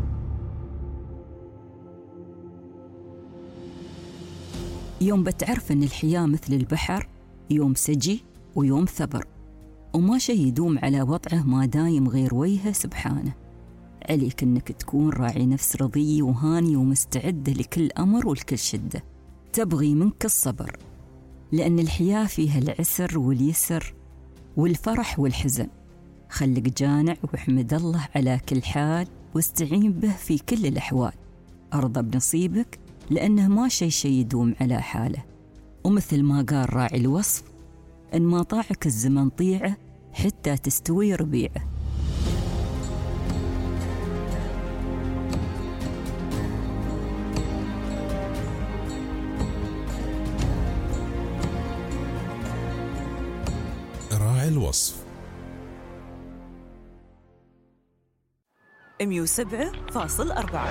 يوم بتعرف أن الحياة مثل البحر، يوم سجي ويوم ثبر، وما شي يدوم على وضعه ما دايم غير وجهه سبحانه. عليك أنك تكون راعي نفس رضي وهاني ومستعد لكل أمر ولكل شدة. تبغي منك الصبر، لأن الحياة فيها العسر واليسر والفرح والحزن. خلك جانع واحمد الله على كل حال، واستعين به في كل الأحوال. أرضى بنصيبك، لأنه ما شي يدوم على حاله. ومثل ما قال راعي الوصف، إن ما طاعك الزمن طيعه حتى تستوي ربيعه. راعي الوصف. 107.4.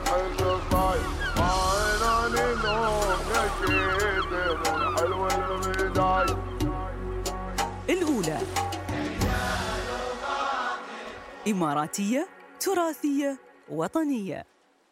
حلو الأولى. إماراتية، تراثية، وطنية.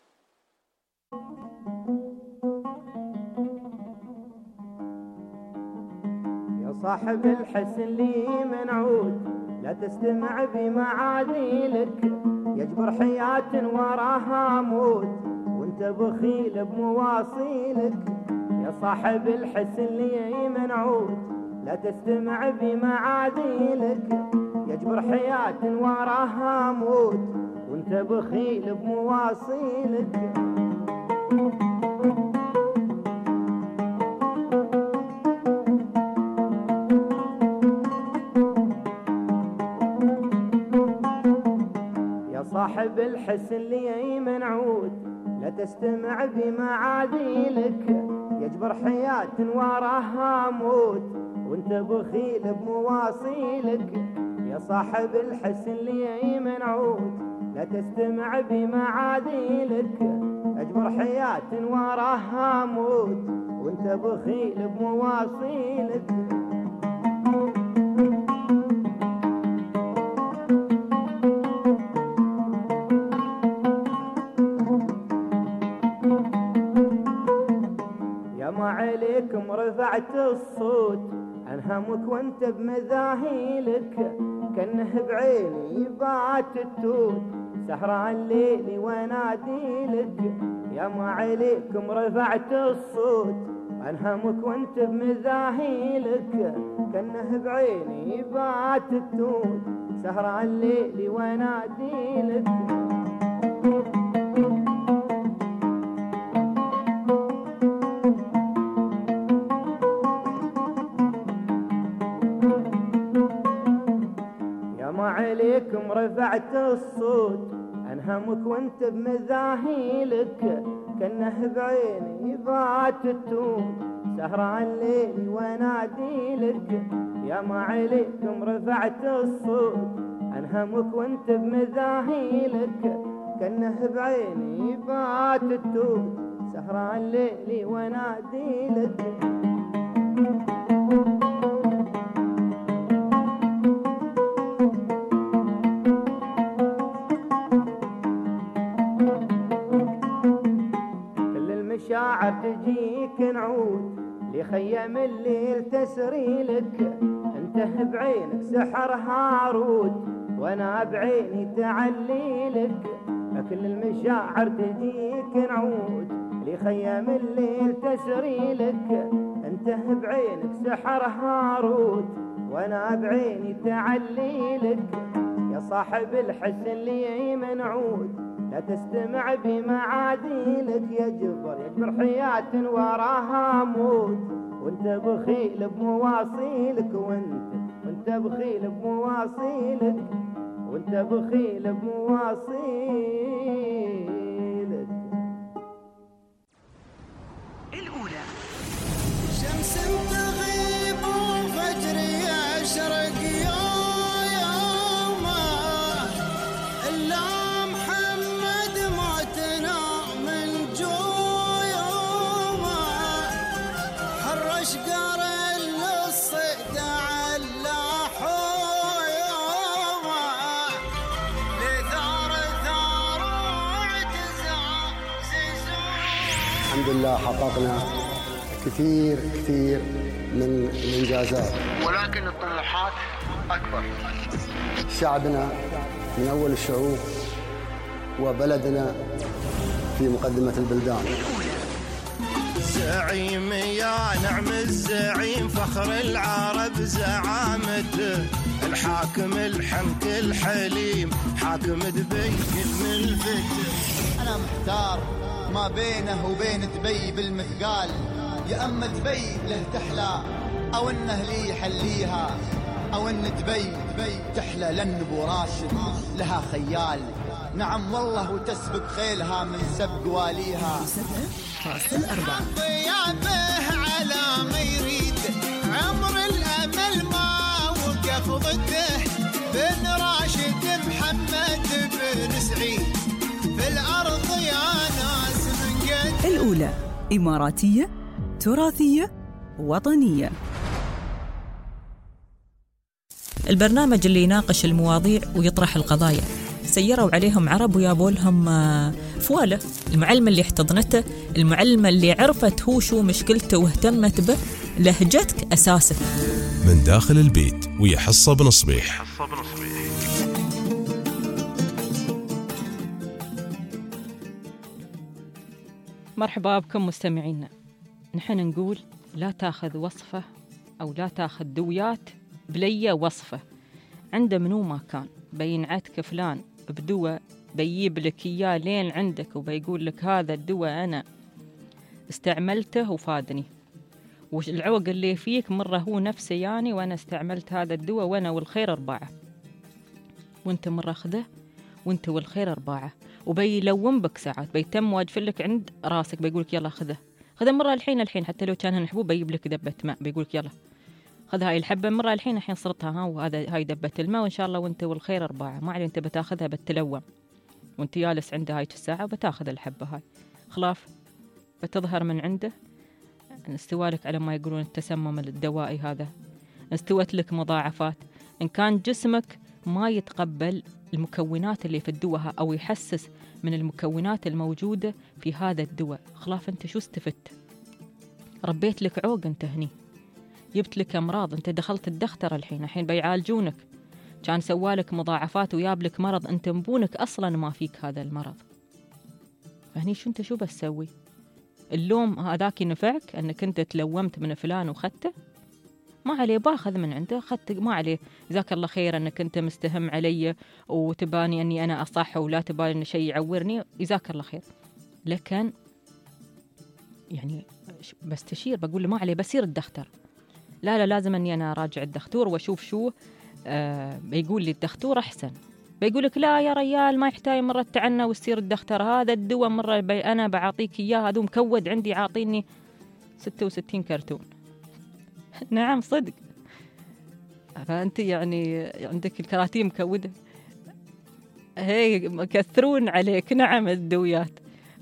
يا صاحب الحسن لي منعود، لا تستمع بمعاديلك، يجبر حياة وراها موت وانت بخيل بمواصيلك. يا صاحب الحسن لي منعود، لا تستمع بمعاديلك، يجبر حياة وراها موت وانت بخيل بمواصيلك. يا صاحب الحسن لي منعود، لا تستمع بمعاديلك، يجبر حياة وراها موت وانت بخيل بمواصيلك. يا صاحب الحسن لي منعود، لا تستمع بمعاديلك، يجبر حياة وراها موت وانت بخيل بمواصيلك. ما عليكم رفعت الصوت عن همك وانت بمذاهيلك، كأنه بعيني بات التوت سهران الليل وناديلك. يا ما عليكم رفعت الصوت عن همك وانت بمذاهيلك، كأنه بعيني بات التوت سهران الليل وناديلك. عليكم رفعت الصوت عن همك وانت بمذاهيلك، كأنه بعيني بات التوت سهران الليل وناديلك. يا ما عليكم رفعت الصوت عن همك وانت بمذاهيلك، كأنه بعيني بات التوت سهران الليل وناديلك. شاعر تجيك نعود لخيم الليل تسريلك، انت بعينك سحر هارود وانا بعيني تعليلك. كل المشاعر تجيك نعود لخيم الليل تسريلك، انت بعينك سحر هارود وانا بعيني تعليلك. يا صاحب الحسن لي منعود، لا تستمع بمعاديلك، يجبر حياة وراها موت وانت بخيل بمواصيلك، وانت بخيل بمواصيلك، وانت بخيل بمواصيلك. الأولى. شمس تغيب وفجر يشرق يوما، إلا محمد موتنا من جويوما، حرش قرن للصيد على حويوما، لثار ثار واعتزاز الحمد لله حققنا كثير من الإنجازات، ولكن الطموحات أكبر. شعبنا من أول الشعوب وبلدنا في مقدمة البلدان. زعيم يا نعم الزعيم، فخر العرب زعامته، الحاكم الحنك الحليم، حاكم دبي الملفت. أنا محتار ما بينه وبين دبي بالمثقال، يا أما دبي له تحلى أو إنه لي يحليها، أو إن دبي تحلى لأن أبو راشد لها خيال. نعم والله وتسبق خيلها من سبق واليها. 7.4 ضيافه على ما يريد، عمر الأمل ما وقف ضده، بن راشد محمد بن سعيد في الأرض يا ناس من قد. الأولى. إماراتية، تراثية، وطنية. البرنامج اللي يناقش المواضيع ويطرح القضايا. سيروا عليهم عرب ويابوا لهم فوالة. المعلمة اللي احتضنته، المعلمة اللي عرفت هو شو مشكلته واهتمت به، لهجتك أساسك. من داخل البيت ويا حصة بنصبيح. مرحبا بكم مستمعينا. نحن نقول لا تاخذ وصفة أو لا تاخذ دويات بلية وصفة. عنده منو ما كان بينعتك فلان بدواء بيجيب لك إياه لين عندك وبيقول لك هذا الدواء أنا استعملته وفادني، والعوق اللي فيك مرة هو نفسه يعني، وأنا استعملت هذا الدواء وأنا والخير 4، وانت مرة خذه وانت والخير 4، وبيلوم بك ساعات، بيتم واجفلك عند راسك، بيقولك يلا خذه مرة الحين حتى لو كان حبوب بيجيب لك دبة ماء، بيقولك يلا خذ هاي الحبة مرة الحين صرتها هاي دبة الماء وإن شاء الله وانت والخير 4، ما علي انت بتاخذها بتلوم وانت جالس عنده هاي الساعة وبتاخذ الحبة هاي، خلاف بتظهر من عنده استوالك على ما يقولون التسمم الدوائي، هذا استوت لك مضاعفات. إن كان جسمك ما يتقبل المكونات اللي في الدواء أو يحسس من المكونات الموجودة في هذا الدواء، خلاف أنت شو استفدت؟ ربيت لك عوق أنت هني، جبت لك أمراض، أنت دخلت الدختر الحين بيعالجونك، كان سوالك مضاعفات وياب لك مرض أنت مبونك أصلا ما فيك هذا المرض. فهني شو أنت شو بتسوي؟ اللوم هذاك ينفعك أنك أنت تلومت من فلان وخدته؟ ما عليه، باخذ من عنده خدت، ما عليه، جزاك الله خير أنك أنت مستهم علي وتباني أني أنا أصح ولا تباني أن شيء يعورني، جزاك الله خير. لكن يعني بستشير بقول له ما عليه، بصير الدختر، لا لازم أني أنا أراجع الدكتور وأشوف شو بيقول لي الدكتور أحسن. بيقولك لا يا ريال ما يحتاج مرة تعنى وتصير الدختر، هذا الدواء مرة أنا بعطيك إياه، هذا مكود عندي عاطيني 66 كرتون. نعم صدق، فأنت يعني عندك الكراتين مكودة، هي مكثرون عليك. نعم الدويات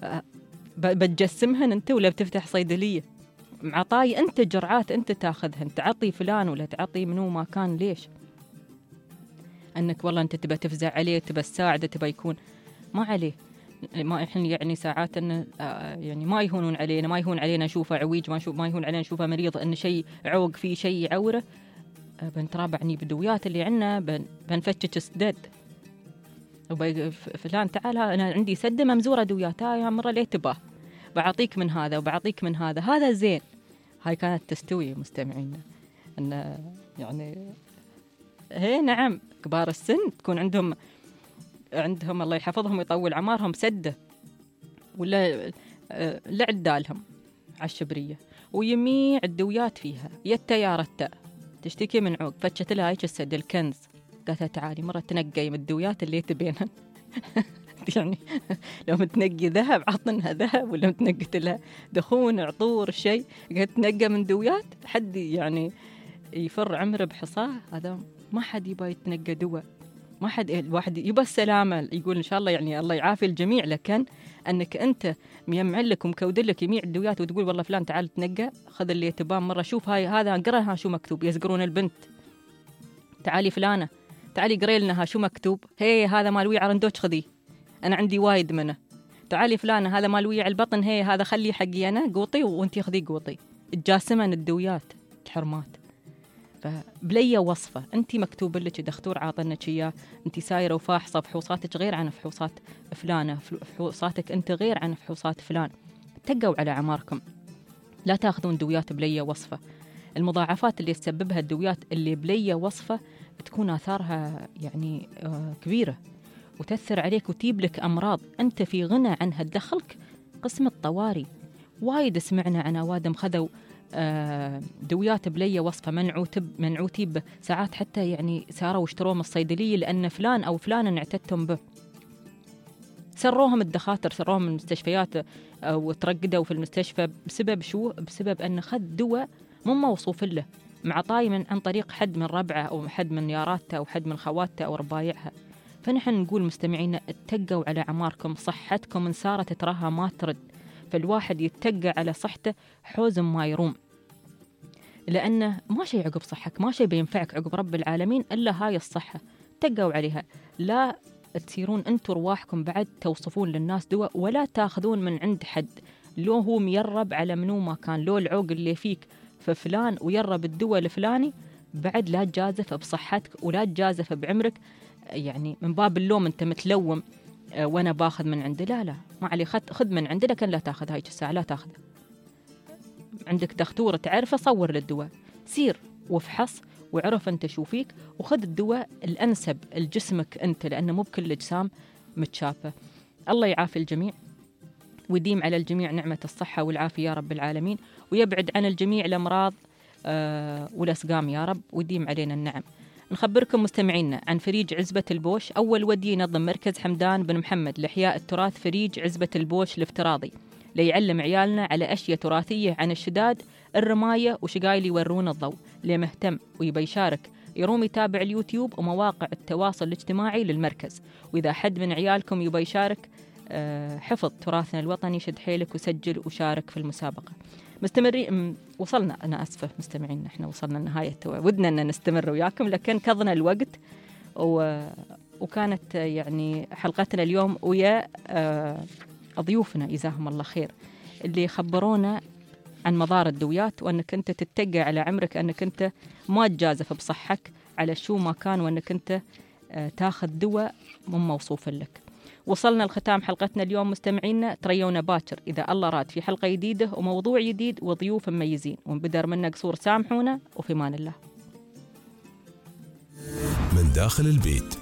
بتجسمهن أنت ولا بتفتح صيدلية معطاي أنت جرعات أنت تاخذهن، تعطي فلان ولا تعطي منو ما كان. ليش؟ أنك والله أنت تبى تفزع عليه، تبى تساعده، تبى يكون ما عليه. ما إحنا يعني ساعات أن يعني ما يهونون علينا، ما يهون علينا نشوفه عويج، ما يهون علينا نشوفه مريض، أن شيء عوق فيه شيء يعوره، بنترابعني بدويات اللي عنا، بنفتش سدد فلان تعال أنا عندي سدة ممزورة دويات، هاي مرة ليه تباه، بعطيك من هذا وبعطيك من هذا، هذا زين. هاي كانت تستوي مستمعينا أن يعني هي نعم كبار السن تكون عندهم الله يحفظهم ويطول عمارهم سدة ولا لعدالهم على الشبرية ويميع الدويات فيها، يتيارتها تشتكي من عوق، فتشت لها هيك السد الكنز، قالت تعالي مرة تنقي من الدويات اللي تبينها يعني لو متنقي ذهب عطنها ذهب، ولا متنقت لها دخون عطور شيء، قالت تنقى من دويات حد يعني يفر عمره بحصاه، هذا ما حد يبغى يتنقى دواء، ما حد، الواحد يبغى السلامة، يقول إن شاء الله يعني الله يعافي الجميع. لكن أنك أنت ميمع لك ومكود لك يميع الدويات وتقول والله فلان تعال تنقى، خذ اللي تبان مرة، شوف هاي هذا قرأها شو مكتوب، يزقرون البنت تعالي فلانة تعالي قري لنا شو مكتوب، هي هذا مالوي عرندوش خذيه أنا عندي وايد منه، تعالي فلانة هذا مالوي على البطن، هي هذا خلي حقي أنا قوطي وأنتي خذي قوطي، الجاسمة الدويات الحرمات. فبلية وصفة، أنت مكتوب لك دكتور عاطنك إياه، أنت سايرة وفاحصة فحوصاتك غير عن فحوصات فلانة، فحوصاتك أنت غير عن فحوصات فلان، تقوا على عماركم، لا تأخذون دويات بلية وصفة. المضاعفات اللي تسببها الدويات اللي بلية وصفة تكون آثارها يعني كبيرة وتأثر عليك وتجيب لك أمراض أنت في غنى عنها. تدخلك قسم الطوارئ، وايد سمعنا عن أوادم خذوا دويات بلية وصفة منعوتي ساعات حتى يعني ساروا واشتروه من الصيدلية لأن فلان أو فلان اعتدتم به، سروهم الدخاتر، سروهم من المستشفيات وترقدوا في المستشفى بسبب شو؟ بسبب أن خذ دواء مو موصوف له، معطاي عن طريق حد من ربعه أو حد من ياراته أو حد من خواتته أو ربايعها. فنحن نقول مستمعينا اتقوا على عماركم، صحتكم إن صارت تراها ما ترد، فالواحد يتقى على صحته حوز ما يروم. لأنه ما شيء عقب صحك، ما شيء بينفعك عقب رب العالمين إلا هاي الصحة. تقوا عليها، لا تصيرون أنتوا رواحكم بعد توصفون للناس دواء ولا تاخذون من عند حد، لو هو ميرب على منو ما كان، لو العوق اللي فيك ففلان ويرب الدواء الفلاني، بعد لا تجازف بصحتك ولا تجازف بعمرك. يعني من باب اللوم أنت متلوم وأنا باخذ من عنده، لا ما علي، خذ من عنده، لكن لا تاخذ هاي الساعة، لا تاخذ. عندك دكتورة تعرفه، صور للدواء، سير وافحص وعرف أنت شو فيك، وخذ الدواء الأنسب لجسمك أنت، لأنه مو بكل الأجسام متشافة. الله يعافي الجميع ويديم على الجميع نعمة الصحة والعافية يا رب العالمين، ويبعد عن الجميع الأمراض والأسقام يا رب، ويديم علينا النعم. نخبركم مستمعينا عن فريج عزبة البوش، أول ودي ينظم مركز حمدان بن محمد لإحياء التراث فريج عزبة البوش الافتراضي، ليعلم عيالنا على أشياء تراثية عن الشداد، الرماية وشقايل يورون الضوء. اللي مهتم ويبي يشارك يروم يتابع اليوتيوب ومواقع التواصل الاجتماعي للمركز. وإذا حد من عيالكم يبي يشارك حفظ تراثنا الوطني، شد حيلك وسجل وشارك في المسابقة. مستمرين، وصلنا، أنا أسفة مستمعين، إحنا وصلنا لنهاية، ودنا أن نستمر وياكم لكن كضنا الوقت، وكانت يعني حلقتنا اليوم ويا ضيوفنا جزاهم الله خير اللي خبرونا عن مضار الدويات، وأنك أنت تتقى على عمرك، أنك أنت ما تجازف بصحك على شو ما كان، وأنك أنت تاخذ دواء مو موصوف لك. وصلنا لختام حلقتنا اليوم مستمعينا، تريونا باكر إذا الله راد في حلقة جديدة وموضوع جديد وضيوف مميزين، ومبدر منا قصور سامحونا، وفي مان الله. من داخل البيت